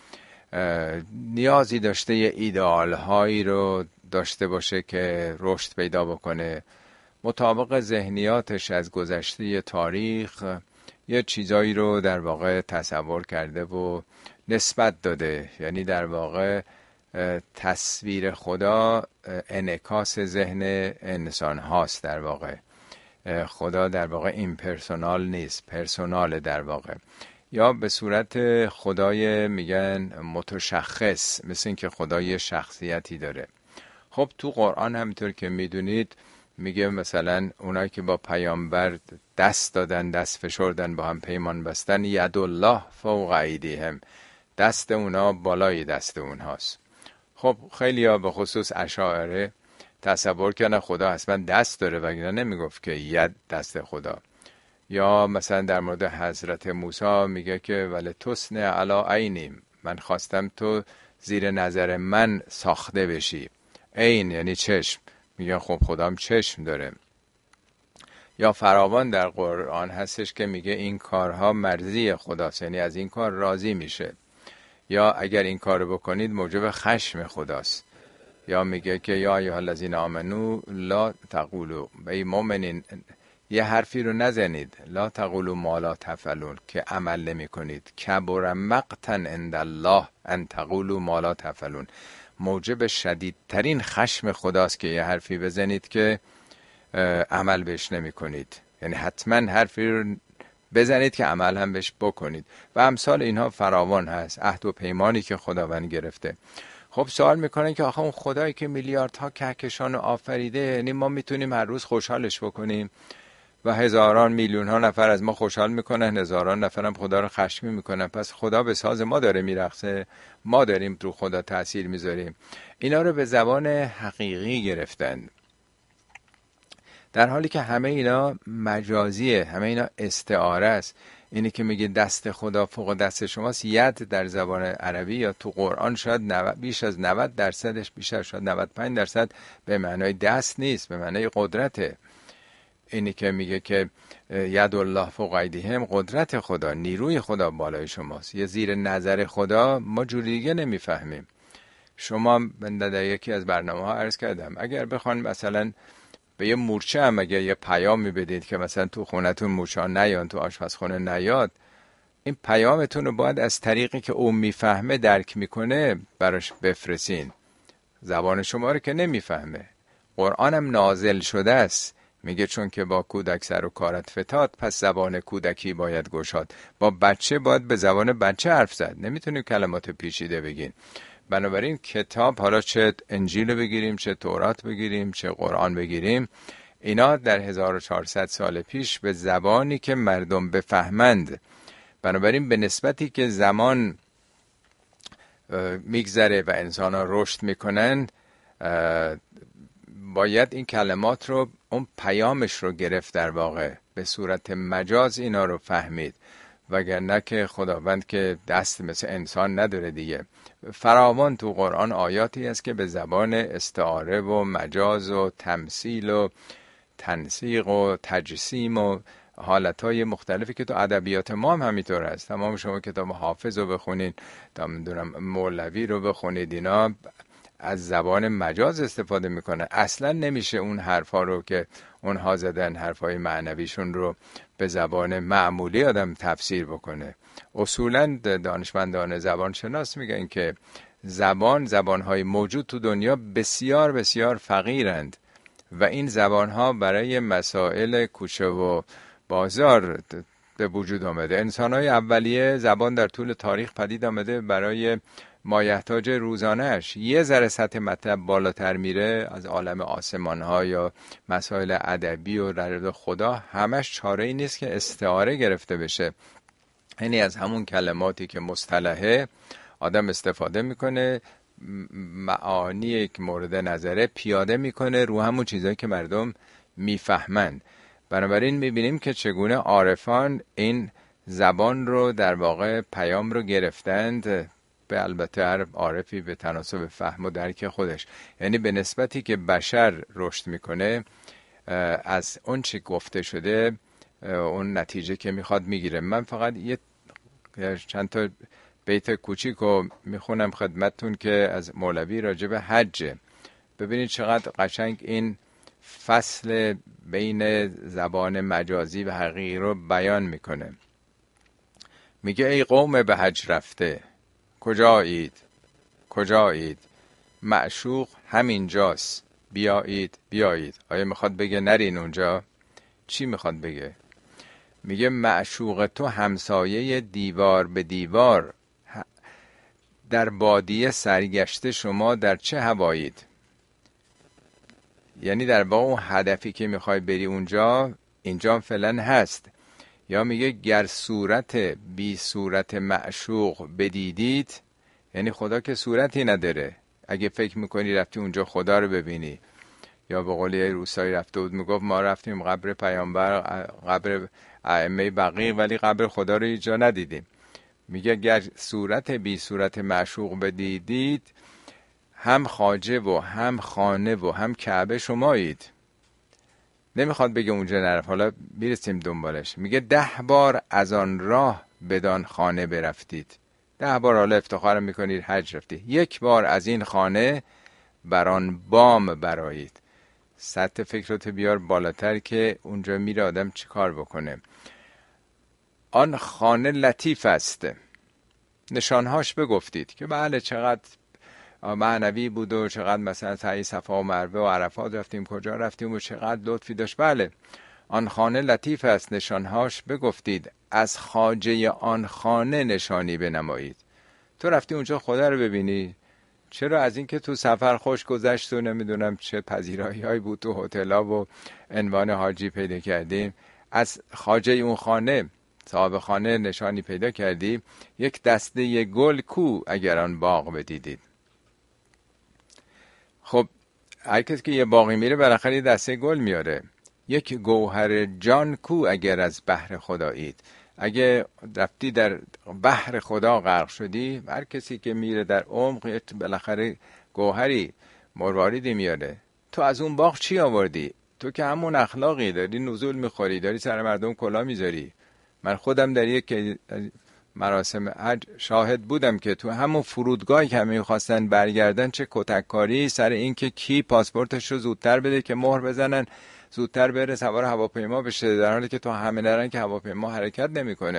نیازی داشته یه ایدئال هایی رو داشته باشه که رشد پیدا بکنه، مطابق ذهنیاتش از گذشته تاریخ یه چیزایی رو در واقع تصور کرده و نسبت داده. یعنی در واقع تصویر خدا انعکاس ذهن انسان هاست. در واقع خدا در واقع این پرسونال نیست، پرسونال در واقع، یا به صورت خدای میگن متشخص، مثل این که خدای شخصیتی داره. خب تو قرآن همینطور که میدونید میگه مثلا اونایی که با پیامبر دست دادن، دست فشردن، با هم پیمان بستن، ید الله فوق ایدیهم، دست اونا بالای دست اونهاست. خب خیلی ها به خصوص اشاعره تصور کردن خدا اصلا دست داره، وگرنه نمیگفت که ید دست خدا. یا مثلا در مورد حضرت موسی میگه که ولی تسن علی عینی، من خواستم تو زیر نظر من ساخته بشی. عین یعنی چشم، میگن خب خدام چشم داره. یا فراوان در قرآن هستش که میگه این کارها مرضی خداست، یعنی از این کار راضی میشه، یا اگر این کار بکنید موجب خشم خداست. یا میگه که یا ایها الذین آمنو لا تقولوا، ای مؤمنین یه حرفی رو نزنید، لا تقولوا ما لا تفعلون، که عمل نمی کنید، کبر مقتا عند الله ان تقولوا ما لا تفعلون، موجب شدیدترین خشم خداست که یه حرفی بزنید که عمل بهش نمی کنید. یعنی حتما حرفی رو بزنید که عمل هم بهش بکنید. و امثال اینها فراوان هست، عهد و پیمانی که خداوند گرفته. خب سوال میکنن که آخه اون خدایی که میلیاردها کهکشان رو آفریده، یعنی ما میتونیم هر روز خوشحالش بکنیم و هزاران میلیون ها نفر از ما خوشحال میکنن، هزاران نفر هم خدا رو خشمگین میکنن، پس خدا به ساز ما داره میرقصه، ما داریم رو خدا تأثیر میذاریم؟ اینا رو به زبان حقیقی گرفتن، در حالی که همه اینا مجازیه، همه اینا استعاره است. اینی که میگه دست خدا فوق دست شماست، ید در زبان عربی یا تو قرآن شاید بیش از 90%، بیشتر شاید 95% به معنای دست نیست، به معنای قدرته. اینی که میگه که ید الله فوق ایدیهم، قدرت خدا، نیروی خدا بالای شماست. یه زیر نظر خدا ما جوری دیگه نمیفهمیم. شما در یکی از برنامه ها عرض کردم اگر بخوان مثلا به یه مورچه هم اگر یه پیامی بدید که مثلا تو خونتون مورچه ها نیان، تو آشپزخونه نیاد، این پیامتون رو باید از طریقی که اون میفهمه درک میکنه براش بفرستین. زبان شما رو که نمیفهمه. قرآن هم نازل شده است، میگه چون که با کودک سر و کارت فتاد، پس زبان کودکی باید گشاد. با بچه باید به زبان بچه حرف زد، نمیتونیم کلمات پیچیده بگین. بنابراین کتاب، حالا چه انجیل بگیریم، چه تورات بگیریم، چه قرآن بگیریم، اینا در 1400 سال پیش به زبانی که مردم بفهمند. بنابراین به نسبتی که زمان میگذره و انسان ها رشد میکنن، باید این کلمات رو، اون پیامش رو گرفت، در واقع به صورت مجاز اینا رو فهمید. وگرنه که خداوند که دست مثل انسان نداره دیگه. فراوان تو قرآن آیاتی است که به زبان استعاره و مجاز و تمثیل و تنسیق و تجسیم و حالتهای مختلفی که تو ادبیات ما هم همینطور است. تمام شما کتاب حافظ رو بخونید، مولوی رو بخونید، اینا از زبان مجاز استفاده میکنه. اصلا نمیشه اون حرفا رو که اونها زدن، حرفای معنویشون رو به زبان معمولی آدم تفسیر بکنه. اصولا دانشمندان زبان شناس میگن که زبانهای موجود تو دنیا بسیار بسیار فقیرند و این زبانها برای مسائل کوچه و بازار به وجود آمده. انسانهای اولیه زبان در طول تاریخ پدید آمده برای مایحتاج روزانهش. یه ذره سطح مطلب بالاتر میره، از عالم آسمان ها یا مسائل ادبی و رد خدا، همش چاره ای نیست که استعاره گرفته بشه. یعنی از همون کلماتی که مصطلحه آدم استفاده میکنه، معانی یک مورد نظره پیاده میکنه رو همون چیزایی که مردم میفهمند. بنابراین میبینیم که چگونه عارفان این زبان رو در واقع پیام رو گرفتند، به البته هر عارفی به تناسب فهم و درک خودش. یعنی به نسبتی که بشر رشد میکنه، از اون چی گفته شده اون نتیجه که میخواد میگیره. من فقط چند تا بیت کوچیک رو میخونم خدمتتون که از مولوی راجع به حج. ببینید چقدر قشنگ این فصل بین زبان مجازی و حقیقی رو بیان میکنه. میگه ای قوم به حج رفته، کجایید؟ معشوق همینجاست، بیایید. آیا میخواد بگه نرین اونجا؟ چی میخواد بگه؟ میگه معشوق تو همسایه دیوار به دیوار، در بادیه سرگشته شما در چه هوایید؟ یعنی در واقع اون هدفی که میخوای بری اونجا، اینجا فعلا هست. یا میگه گر صورت بی صورت معشوق بدیدید، یعنی خدا که صورتی نداره، اگه فکر میکنی رفتی اونجا خدا رو ببینی. یا به قول روسایی رفته بود میگفت ما رفتیم قبر پیامبر، قبر ائمه بقیع، ولی قبر خدا رو اینجا ندیدیم. میگه گر صورت بی صورت معشوق بدیدید، هم خواجه و هم خانه و هم کعبه شمایید. نمیخواد بگه اونجا نرفت، حالا میرسیم دنبالش. میگه 10 بار از آن راه بدان خانه برفتید. 10 بار حالا افتخار میکنید حج رفتید، 1 بار از این خانه بران بام برایید. سطح فکرت بیار بالاتر که اونجا میره آدم چی کار بکنه. آن خانه لطیف است، نشانهاش بگفتید که بله چقدر معنوی بود و چقدر مثلا سعی صفا و مروه و عرفات رفتیم، کجا رفتیم و چقدر لطفی داشت. بله آن خانه لطیف است نشانهاش بگفتید، از خواجه آن خانه نشانی بنمایید. تو رفتی اونجا خدا رو ببینی، چرا از این که تو سفر خوش گذشت و نمیدونم چه پذیرایی هایی بود تو هتل‌ها و عنوان حاجی پیدا کردیم، از خواجه اون خانه صاحب خانه نشانی پیدا کردی؟ یک دسته گل کو اگر آن باغ بدیدید. خب هر کسی که یه باغی میره بالاخره یه دسته گل میاره. یک گوهر جان کو اگر از بحر خدایید. اگه رفتی در بحر خدا غرق شدی، هر کسی که میره در عمق بالاخره گوهری مرواریدی میاره. تو از اون باغ چی آوردی؟ تو که همون اخلاقی داری، نزول میخوری، داری سر مردم کلاه میذاری. من خودم در یک مراسم حج شاهد بودم که تو همون فرودگاهی که همه خواستن برگردن چه کتککاری سر این که کی پاسپورتش رو زودتر بده که مهر بزنن زودتر بره سوار هواپیما بشه، در حالی که تو همه نرن که هواپیما حرکت نمیکنه.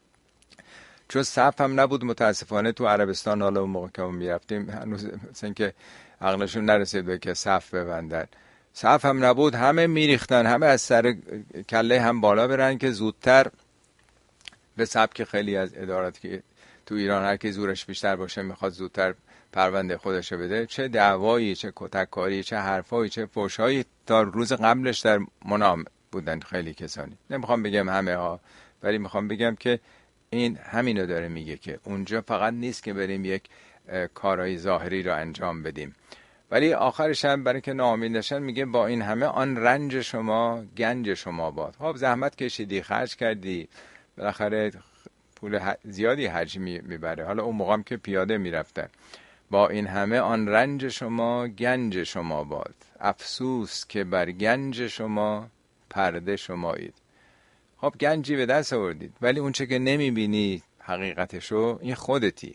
چون صف هم نبود متاسفانه تو عربستان. حالا اون موقع که ما میرفتیم هنوز مثلا که عقلشون نرسیده که صف ببندن، صف هم نبود، همه میریختن، همه از سر کله هم بالا برن که زودتر به سبک خیلی از ادارات که تو ایران هر کی زورش بیشتر باشه میخواد زودتر پرونده خودش بده. چه دعوایی، چه کتککاری، چه حرفایی، چه فحشایی تا روز قبلش در منام بودن خیلی کسانی. نمیخوام بگم همه ها، ولی میخوام بگم که این همینو داره میگه که اونجا فقط نیست که بریم یک کارهای ظاهری رو انجام بدیم، ولی آخرش هم برای که ناامید نشن میگه با این همه آن رنج شما گنج شما باد. خب زحمت کشیدی، خرج کردی، بالاخره پول زیادی حج میبره. حالا اون موقعم که پیاده میرفتن. با این همه آن رنج شما گنج شما باد، افسوس که بر گنج شما پرده شمایید. خب گنجی به دست آوردید، ولی اون چه که نمیبینی حقیقتشو این خودتی.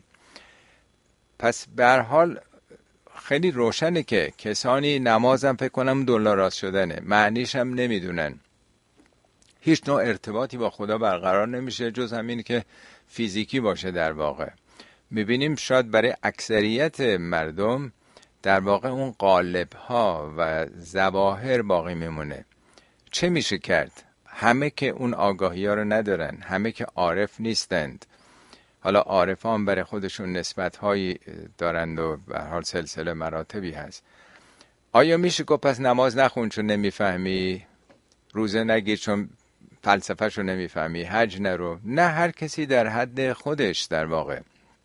پس به هر حال خیلی روشنه که کسانی نمازم فکر کنم دلار راست شدنه، معنیش هم نمیدونن، هیچ نوع ارتباطی با خدا برقرار نمیشه جز همین که فیزیکی باشه. در واقع میبینیم شاید برای اکثریت مردم در واقع اون قالب ها و ظواهر باقی میمونه. چه میشه کرد؟ همه که اون آگاهی ها رو ندارن، همه که عارف نیستند. حالا عارفان برای خودشون نسبت هایی دارند و به هر حال سلسله مراتبی هست. آیا میشه که پس نماز نخون چون نمیفهمی، روزه نگیر چون فلسفه‌شو نمیفهمی، حج نرو؟ نه، هر کسی در حد خودش در واقع.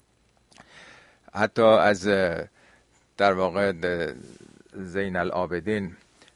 حتی از در واقع زین العابدین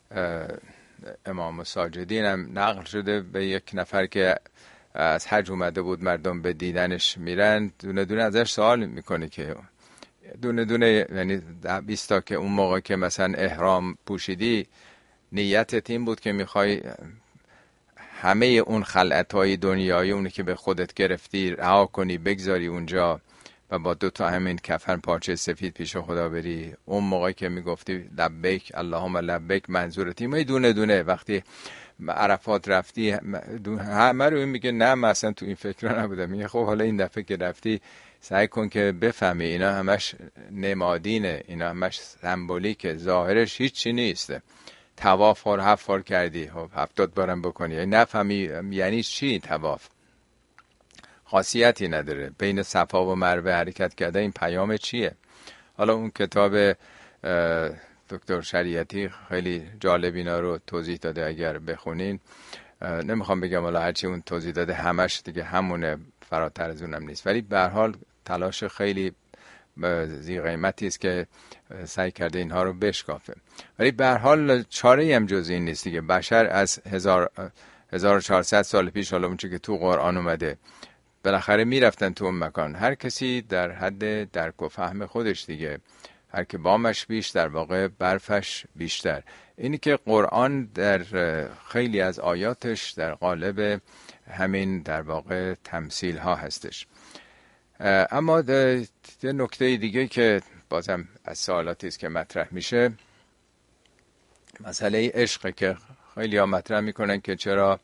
امام ساجدین هم نقل شده به یک نفر که از حج اومده بود، مردم به دیدنش میرن، دونه دونه ازش سوال میکنه که دونه دونه، یعنی 20 تا، که اون موقع که مثلا احرام پوشیدی نیتت این بود که میخوای همه اون خلعت‌های دنیایی اونی که به خودت گرفتی رها کنی، بگذاری اونجا و با 2 تا همین کفن پارچه سفید پیش خدا بری. اون موقع که میگفتی لبیک اللهم لبیک، منظورتی ما دونه دونه وقتی عرفات رفتی همه رو میگه نه مثلا تو این فکر نبودم. میگه خب حالا این دفعه که رفتی سعی کن که بفهمی اینا همش نمادینه، اینا همش سمبولیکه، ظاهرش هیچی نیست. طواف رو 7 بار کردی، خب 70 بارم بکنی، یعنی نفهمی یعنی چی طواف، خاصیتی نداره. بین صفا و مروه حرکت کرده، این پیام چیه؟ حالا اون کتاب دکتر شریعتی خیلی جالب اینا رو توضیح داده، اگر بخونین. نمیخوام بگم حالا هرچی اون توضیح داده همش دیگه همونه، فراتر از اونم نیست، ولی به هر حال تلاش خیلی ذی قیمتی است که سعی کرده اینها رو بشکافه. ولی به هر حال چاره‌ای هم جز این نیست دیگه. بشر از 1400 سال پیش، حالا اون چیزی که تو قرآن اومده، بالاخره میرفتن تو اون مکان، هر کسی در حد درک و فهم خودش دیگه. هر که بامش بیش در واقع برفش بیشتر. اینی که قرآن در خیلی از آیاتش در قالب همین در واقع تمثیل ها هستش. اما یه نکته دیگه که بازم از سوالاتی است که مطرح میشه، مسئله عشق، که خیلی ها مطرح میکنن که چرا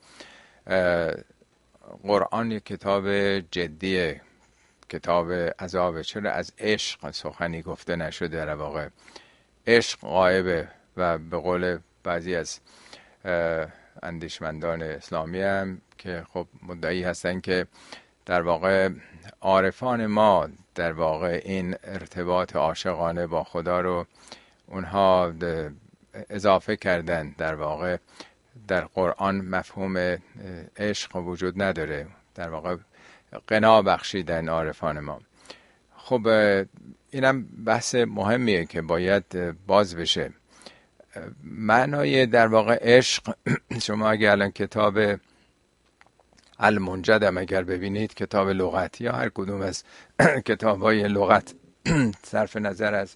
قرآن یک کتاب جدیه، کتاب عذابه، چرا از عشق سخنی گفته نشده؟ در واقع عشق غایبه و به قول بعضی از اندیشمندان اسلامی هم که خب مدعی هستن که در واقع عارفان ما در واقع این ارتباط عاشقانه با خدا رو اونها اضافه کردن. در واقع در قرآن مفهوم عشق وجود نداره، در واقع غنا بخشیدن عارفان ما. خب اینم بحث مهمیه که باید باز بشه. معنای در واقع عشق، شما اگه الان کتاب المنجد هم اگر ببینید، کتاب لغت یا هر کدوم از کتاب های لغت صرف نظر از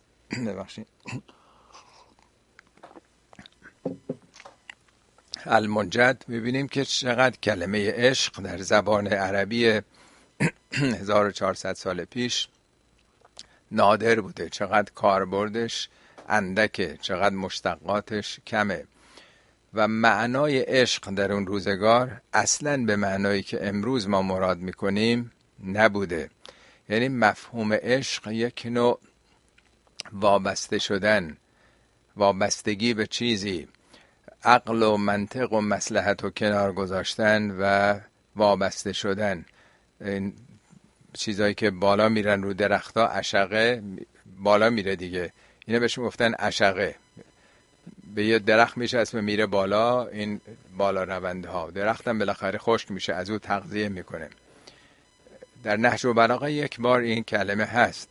المنجد، ببینیم که چقدر کلمه عشق در زبان عربی 1400 سال پیش نادر بوده، چقدر کاربردش اندکه، چقدر مشتقاتش کمه و معنای عشق در اون روزگار اصلاً به معنایی که امروز ما مراد میکنیم نبوده. یعنی مفهوم عشق یک نوع وابسته شدن، وابستگی به چیزی، عقل و منطق و مصلحت و کنار گذاشتن و وابسته شدن. این چیزایی که بالا میرن رو درختها، عشقه بالا میره دیگه، اینا بهش گفتن عشقه. به یه درخت میشه اسم میره بالا، این بالا رونده ها. درخت هم بالاخره خشک میشه، از او تغذیه میکنه. در نهج البلاغه یک بار این کلمه هست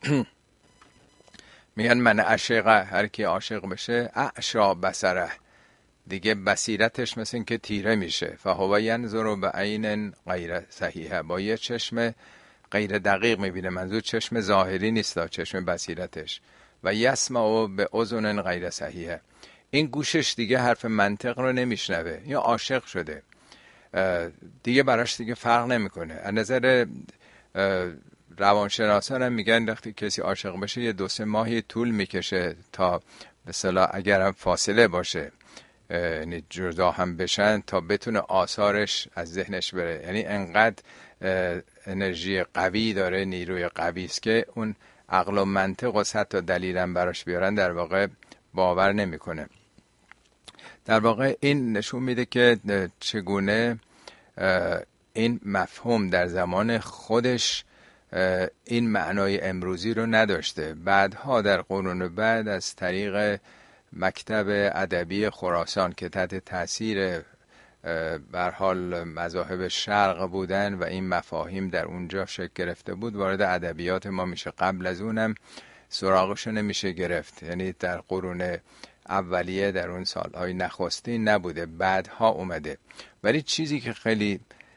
میگن من عشق، هر کی عاشق بشه، اعشا بصره، دیگه بصیرتش مثل این که تیره میشه. فهو ینظر بعین غیر صحیحه، با یه چشم غیر دقیق میبینه، منظور چشم ظاهری نیست، چشم بصیرتش. و یسمع به اذن غیر صحیحه، این گوشش دیگه حرف منطق رو نمیشنوه، یا عاشق شده دیگه، براش دیگه فرق نمیکنه. از نظر روانشناسان هم میگن وقتی کسی عاشق بشه یه 2-3 ماهی طول میکشه تا به اصطلاح اگر هم فاصله باشه، یعنی جدا هم بشن، تا بتونه آثارش از ذهنش بره. یعنی انقدر انرژی قوی داره، نیروی قوی است که اون عقل و منطق و 100 تا دلیلم براش بیارن در واقع باور نمیکنه. در واقع این نشون میده که چگونه این مفهوم در زمان خودش این معنای امروزی رو نداشته. بعدها در قرون بعد از طریق مکتب ادبی خراسان که تحت تاثیر به هر حال مذاهب شرق بودن و این مفاهیم در اونجا شکل گرفته بود، وارد ادبیات ما میشه. قبل از اونم سراغش نمیشه گرفت، یعنی در قرون اولیه، در اون سالهای نخستین نبوده، بعدها اومده. ولی چیزی که خیلی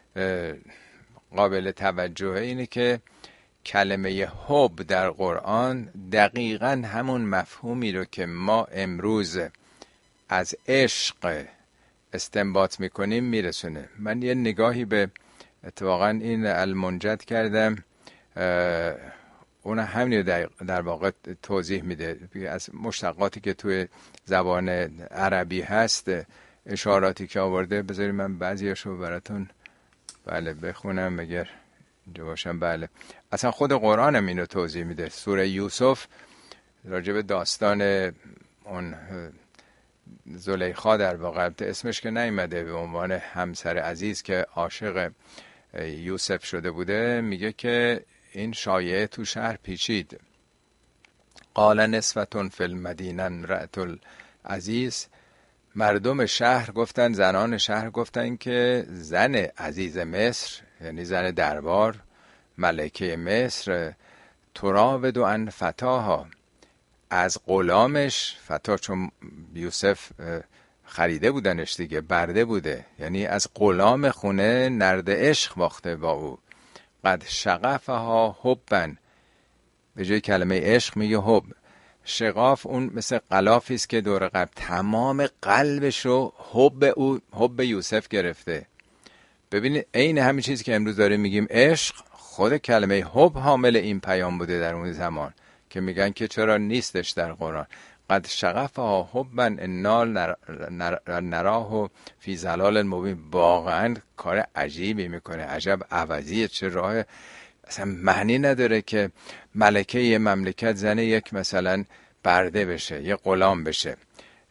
قابل توجهه اینه که کلمه حب در قرآن دقیقاً همون مفهومی رو که ما امروز از عشق استنباط میکنیم میرسونه. من یه نگاهی به اتفاقاً این المنجد کردم، اون همین در واقع توضیح میده از مشتقاتی که توی زبان عربی هست، اشاراتی که آورده. بذارید من بعضیاشو براتون بخونم اگر اینجا باشم. اصلا خود قرآن هم اینو توضیح میده. سوره یوسف راجع به داستان اون زلیخا در واقع اسمش که نیامده به عنوان همسر عزیز که عاشق یوسف شده بوده، میگه که این شایعه تو شهر پیچید. قال نسوة فی المدینه امرأة العزیز، مردم شهر گفتن، زنان شهر گفتن که زن عزیز مصر، یعنی زن دربار، ملکه مصر، تراود عن فتاها، از غلامش، فتا چون یوسف خریده بودنش دیگه، برده بوده، یعنی از غلام خونه نرد عشق باخته با او. قد شغفها حبا، به جای کلمه عشق میگه حب. شغاف اون مثل غلافی است که دور قلب، تمام قلبش رو حب یوسف گرفته. ببینید عین همین چیزی که امروز داریم میگیم عشق، خود کلمه حب حامل این پیام بوده در اون زمان که میگن که چرا نیستش در قرآن. قد شغفها حبا انا نراه فی ضلال مبین. واقعا کار عجیبی میکنه، عجب عوضیه، چه راه اصلا معنی نداره که ملکه یه مملکت زن یک مثلا برده بشه، یه غلام بشه.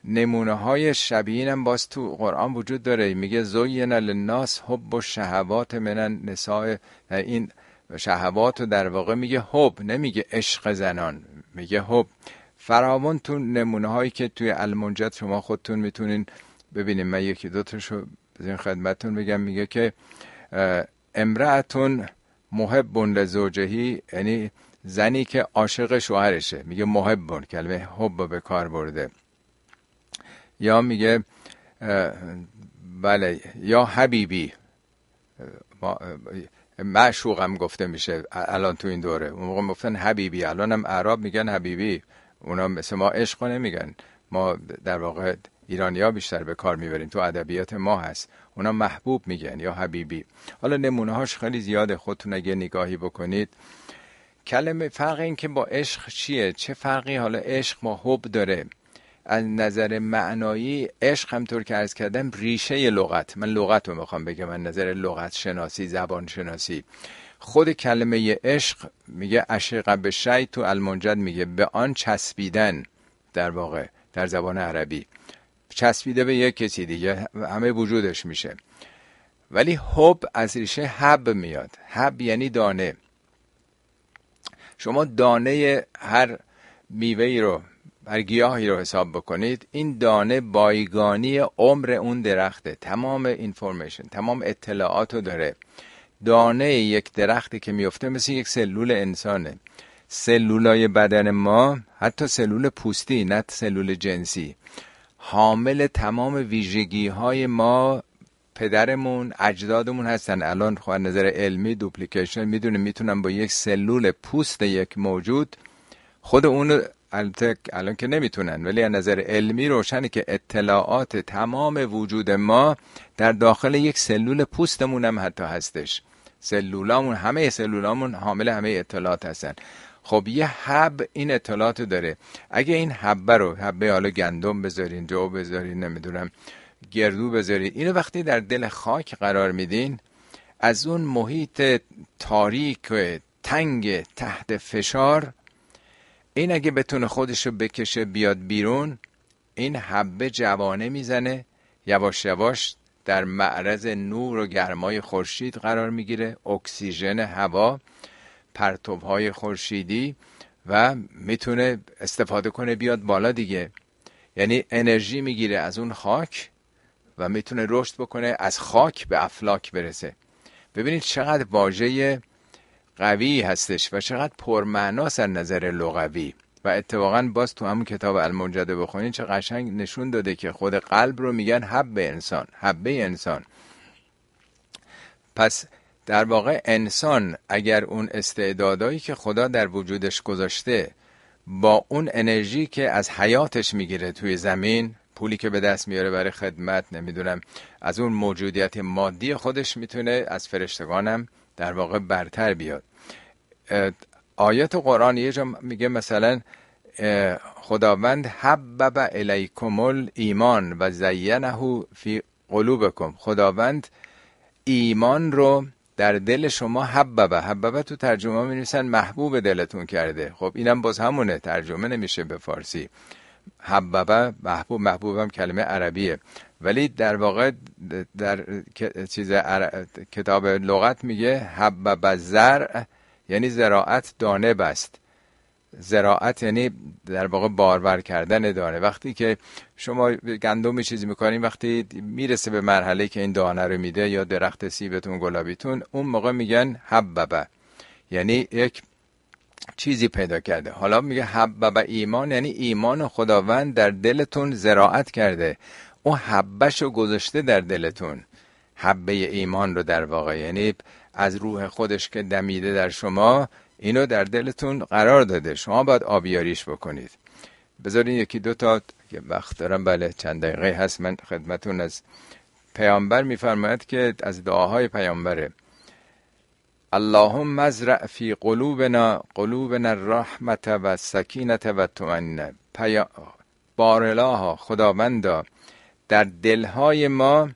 نمونه های شبیه اینم باز تو قرآن وجود داره. میگه زین للناس حب الشهوات من النساء. این شهوات رو در واقع میگه حب، نمیگه عشق زنان، میگه حب. فراوان تو نمونه هایی که توی المنجد شما خودتون میتونین ببینید. من یکی دو تاشو بذارین خدمتتون بگم. میگه که امرأتون محب لزوجهی، یعنی زنی که عاشق شوهرشه، میگه محبون، کلمه حب به کار برده. یا میگه بله، یا حبیبی، معشوقم گفته میشه الان تو این دوره. اون موقع گفتن حبیبی، الان هم اعراب میگن حبیبی. اونا مثل ما عشق نمیگن. ما در واقع ایرانی‌ها بیشتر به کار میبریم، تو ادبیات ما هست. اونا محبوب میگن یا حبیبی. حالا نمونه هاش خیلی زیاده، خودتون اگه نگاهی بکنید. کلمه فرق این که با عشق چیه؟ چه فرقی حالا عشق با حب داره؟ از نظر معنایی عشق همطور که عرض کردم ریشه لغت، من لغت رو میخوام بگم، من نظر لغت شناسی، زبان شناسی. خود کلمه عشق میگه عشق به شی، تو المنجد میگه به آن چسبیدن. در واقع در زبان عربی چسبیده به یک کسی دیگه همه وجودش میشه. ولی حب از ریشه حب میاد. حب یعنی دانه. شما دانه هر میوه‌ای رو، هر گیاهی رو حساب بکنید، این دانه بایگانی عمر اون درخته. تمام اینفورمیشن، تمام اطلاعاتو داره. دانه یک درختی که میفته مثل یک سلول انسانه. سلولای بدن ما، حتی سلول پوستی، نه سلول جنسی، حامل تمام ویژگی های ما، پدرمون، اجدادمون هستن. الان خب از نظر علمی دوپلیکیشن میدونیم میتونن با یک سلول پوست یک موجود خود اون، البته الان که نمیتونن، ولی از نظر علمی روشنه که اطلاعات تمام وجود ما در داخل یک سلول پوستمون هم حتی هستش. سلولامون، همه سلولامون حامل همه اطلاعات هستن. خب یه حب این اطلاعات داره. اگه این حبه رو، حبه حالا گندم بذارین، جو بذارین، نمیدونم گردو بذارین، اینو وقتی در دل خاک قرار میدین، از اون محیط تاریک و تنگ تحت فشار، این اگه بتونه خودشو بکشه بیاد بیرون، این حبه جوانه میزنه، یواش یواش در معرض نور و گرمای خورشید قرار میگیره، اکسیژن هوا، پرتوهای خورشیدی، و میتونه استفاده کنه بیاد بالا دیگه. یعنی انرژی میگیره از اون خاک و میتونه رشد بکنه، از خاک به افلاک برسه. ببینید چقدر واژه قوی هستش و چقدر پرمعناست از نظر لغوی. و اتفاقا باز تو همون کتاب المنجده بخونید چه قشنگ نشون داده که خود قلب رو میگن حب انسان، حبه انسان. پس در واقع انسان اگر اون استعدادایی که خدا در وجودش گذاشته با اون انرژی که از حیاتش میگیره توی زمین، پولی که به دست میاره برای خدمت، نمیدونم از اون موجودیت مادی خودش، میتونه از فرشتگانم در واقع برتر بیاد. آیات قرآن یه جا میگه مثلا خداوند حبب الیکم الایمان و زینه فی قلوبکم. خداوند ایمان رو در دل شما حببه تو ترجمه می نویسن محبوب دلتون کرده. خب اینم باز همونه، ترجمه نمیشه به فارسی. حببه محبوبم کلمه عربیه، ولی در واقع در کتاب لغت میگه حبب زرع، یعنی زراعت دانه بست. زراعت یعنی در واقع بارور کردن دانه. وقتی که شما گندم چیزی میکنین، وقتی میرسه به مرحله که این دانه رو میده، یا درخت سیبتون، گلابیتون، اون موقع میگن حببه، یعنی یک چیزی پیدا کرده. حالا میگه حببه ایمان، یعنی ایمان خداوند در دلتون زراعت کرده، اون حبهشو گذاشته در دلتون، حبه ایمان رو در واقع، یعنی از روح خودش که دمیده در شما، اینو در دلتون قرار داده. شما باید آبیاریش بکنید. بذارین یکی دو تا که وقت دارم، بله چند دقیقه هست، من خدمتون از پیامبر میفرماید که از دعاهای پیامبره: اللهم ازرع فی قلوبنا الرحمت و السکینت و الطمأنینه. بارالها، خداوندا در دلهای ما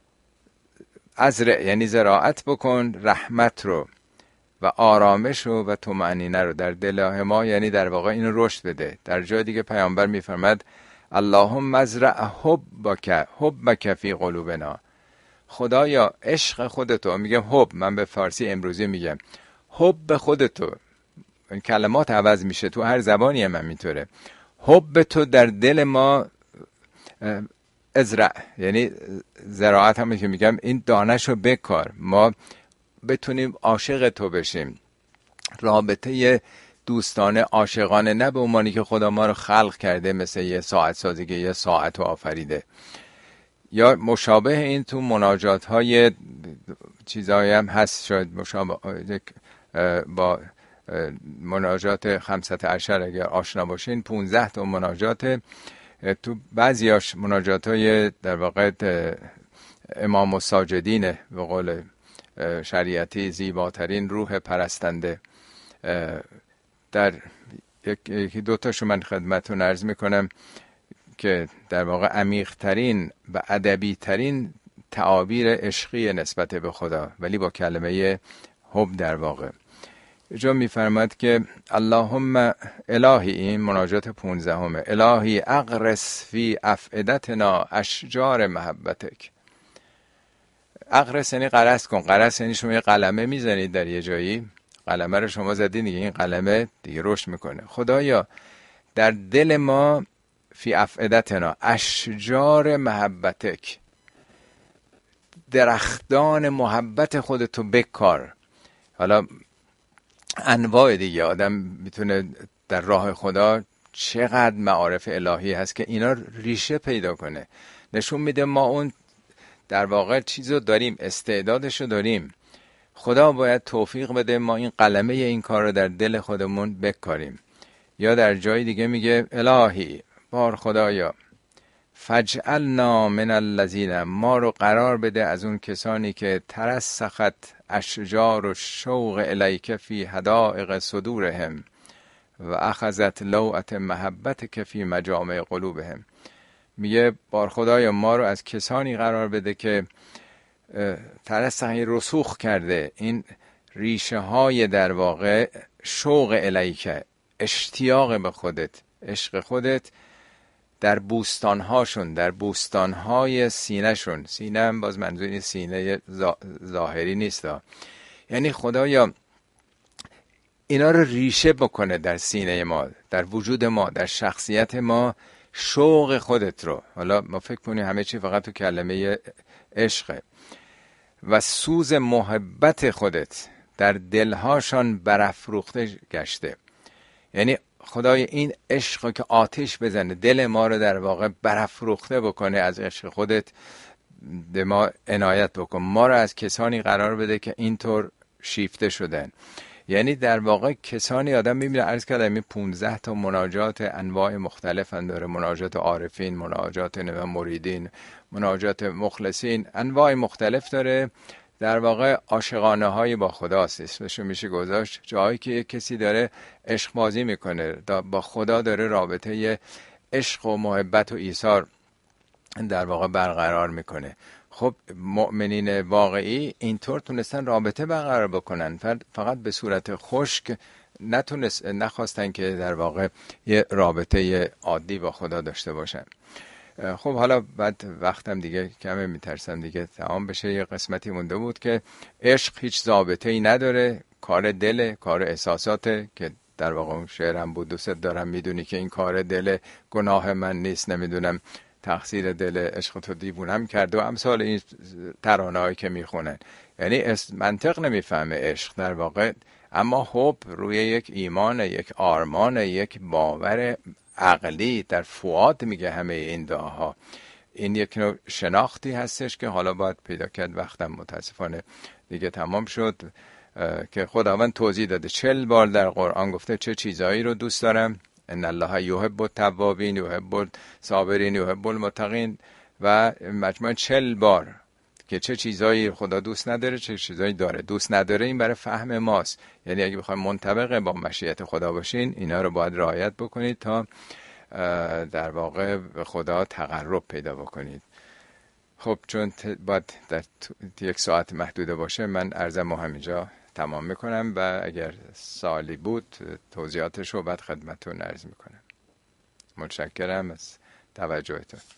ازرع یعنی زراعت بکن، رحمت رو و آرامش رو و طمأنینه رو در دل ما، یعنی در واقع اینو رشد بده. در جای دیگه پیامبر میفرماد اللهم ازرع حبک فی قلوبنا. خدایا عشق خودتو، میگم حب، من به فارسی امروزی میگم حب خودتو، این کلمات عوض میشه تو هر زبانی هم اینطوره. حب تو در دل ما ازرع، یعنی زراعت هم که میگم این دانشو بکار، ما بتونیم عاشق تو بشیم. رابطه دوستانه عاشقانه، نه به عنوانی که خدا ما رو خلق کرده مثل یه ساعت سازی که یه ساعت رو آفریده، یا مشابه این تو مناجات های چیزایی هم هست، شاید مشابه با مناجات 510 اگر آشنا باشین، 15 تا مناجات، تو بعضیاش مناجات های در واقع امام الساجدینه، به قول شریعتی زیباترین روح پرستنده. در یکی دوتاشو من خدمتتون عرض میکنم که در واقع عمیق‌ترین و ادبی‌ترین تعابیر عشقی نسبت به خدا، ولی با کلمه حب در واقع. جا میفرماد که اللهم الهی، این مناجات 15، الهی اغرس فی افئدتنا اشجار محبتک. اغرس یعنی غرس کن، غرس یعنی شما یه قلمه میزنید در یه جایی، قلمه رو شما زدید دیگه، این قلمه دیگه رشد میکنه. خدایا در دل ما فی افئدتنا اشجار محبتک، درختان محبت خودتو بکار. حالا انواع دیگه، آدم میتونه در راه خدا چقدر معارف الهی هست که اینا ریشه پیدا کنه، نشون میده ما اون در واقع چیزو داریم، استعدادشو داریم. خدا باید توفیق بده ما این قلمه این کار رو در دل خودمون بکاریم. یا در جای دیگه میگه الهی، بار خدایا، فجعلنا من الذین، ما رو قرار بده از اون کسانی که ترسخت اشجار و شوق الیک فی حدائق صدورهم و اخذت لوعت محبتک فی مجامع قلوبهم. میگه بار خدایا ما رو از کسانی قرار بده که ترسخ رسوخ کرده، این ریشه های در واقع شوق الیک، اشتیاق به خودت، عشق خودت در بوستانهاشون، در بوستانهای سینهشون. سینه هم باز منظور سینه ظاهری نیست، یعنی خدایا اینا رو ریشه بکنه در سینه ما، در وجود ما، در شخصیت ما، شوق خودت رو. حالا ما فکر کنیم همه چی فقط تو کلمه عشقه، و سوز محبت خودت در دلهاشان برافروخته گشته. یعنی خدای این عشق که آتش بزنه، دل ما رو در واقع برافروخته بکنه از عشق خودت، به ما عنایت بکن. ما رو از کسانی قرار بده که اینطور شیفته شدن. یعنی در واقع کسانی، آدم میبینه، عرض کردم این 15 تا مناجات انواع مختلف داره، مناجات عارفین، مناجات مریدین، مناجات مخلصین، انواع مختلف داره. در واقع عاشقانه های با خداست، اسمشو میشه گذاشت، جایی که کسی داره عشق بازی میکنه با خدا، داره رابطه عشق و محبت و ایثار در واقع برقرار میکنه. خب مؤمنین واقعی اینطور تونستن رابطه برقرار بکنن، فقط به صورت خشک نخواستن که در واقع یه رابطه عادی با خدا داشته باشن. خب حالا بعد وقتم دیگه کمه، میترسم دیگه تمام بشه. یه قسمتی مونده بود که عشق هیچ ضابطه ای نداره، کار دله، کار احساساته، که در واقع اون شعرم بود، دوست دارم میدونی که این کار دله، گناه من نیست، نمیدونم تقصیر دل، عشق تو دیوونم کرد و امثال این ترانه هایی که میخونن. یعنی منطق نمیفهمه عشق در واقع، اما حب روی یک ایمان، یک آرمان، یک باور عقلی در فؤاد میگه همه این دعاها. این یک نوع شناختی هستش که حالا باید پیدا کرد. وقتم متاسفانه دیگه تمام شد که خداوند توضیح داده 40 بار در قرآن گفته چه چیزایی رو دوست دارم، ان الله یحب التوابین یحب الصابرین یحب المتقین، و مجموعاً 40 بار که چه چیزایی خدا دوست نداره، چه چیزایی داره. دوست نداره این برای فهم ماست، یعنی اگه بخوایم منطبق با مشیت خدا باشین، اینا رو باید رعایت بکنید تا در واقع به خدا تقرب پیدا بکنید. خب چون باید در یک ساعت محدوده باشه، من عرضم همینجا تمام میکنم و اگر سوالی بود توضیحاتش رو بعد خدمتتون عرض میکنم. متشکرم از توجهتون.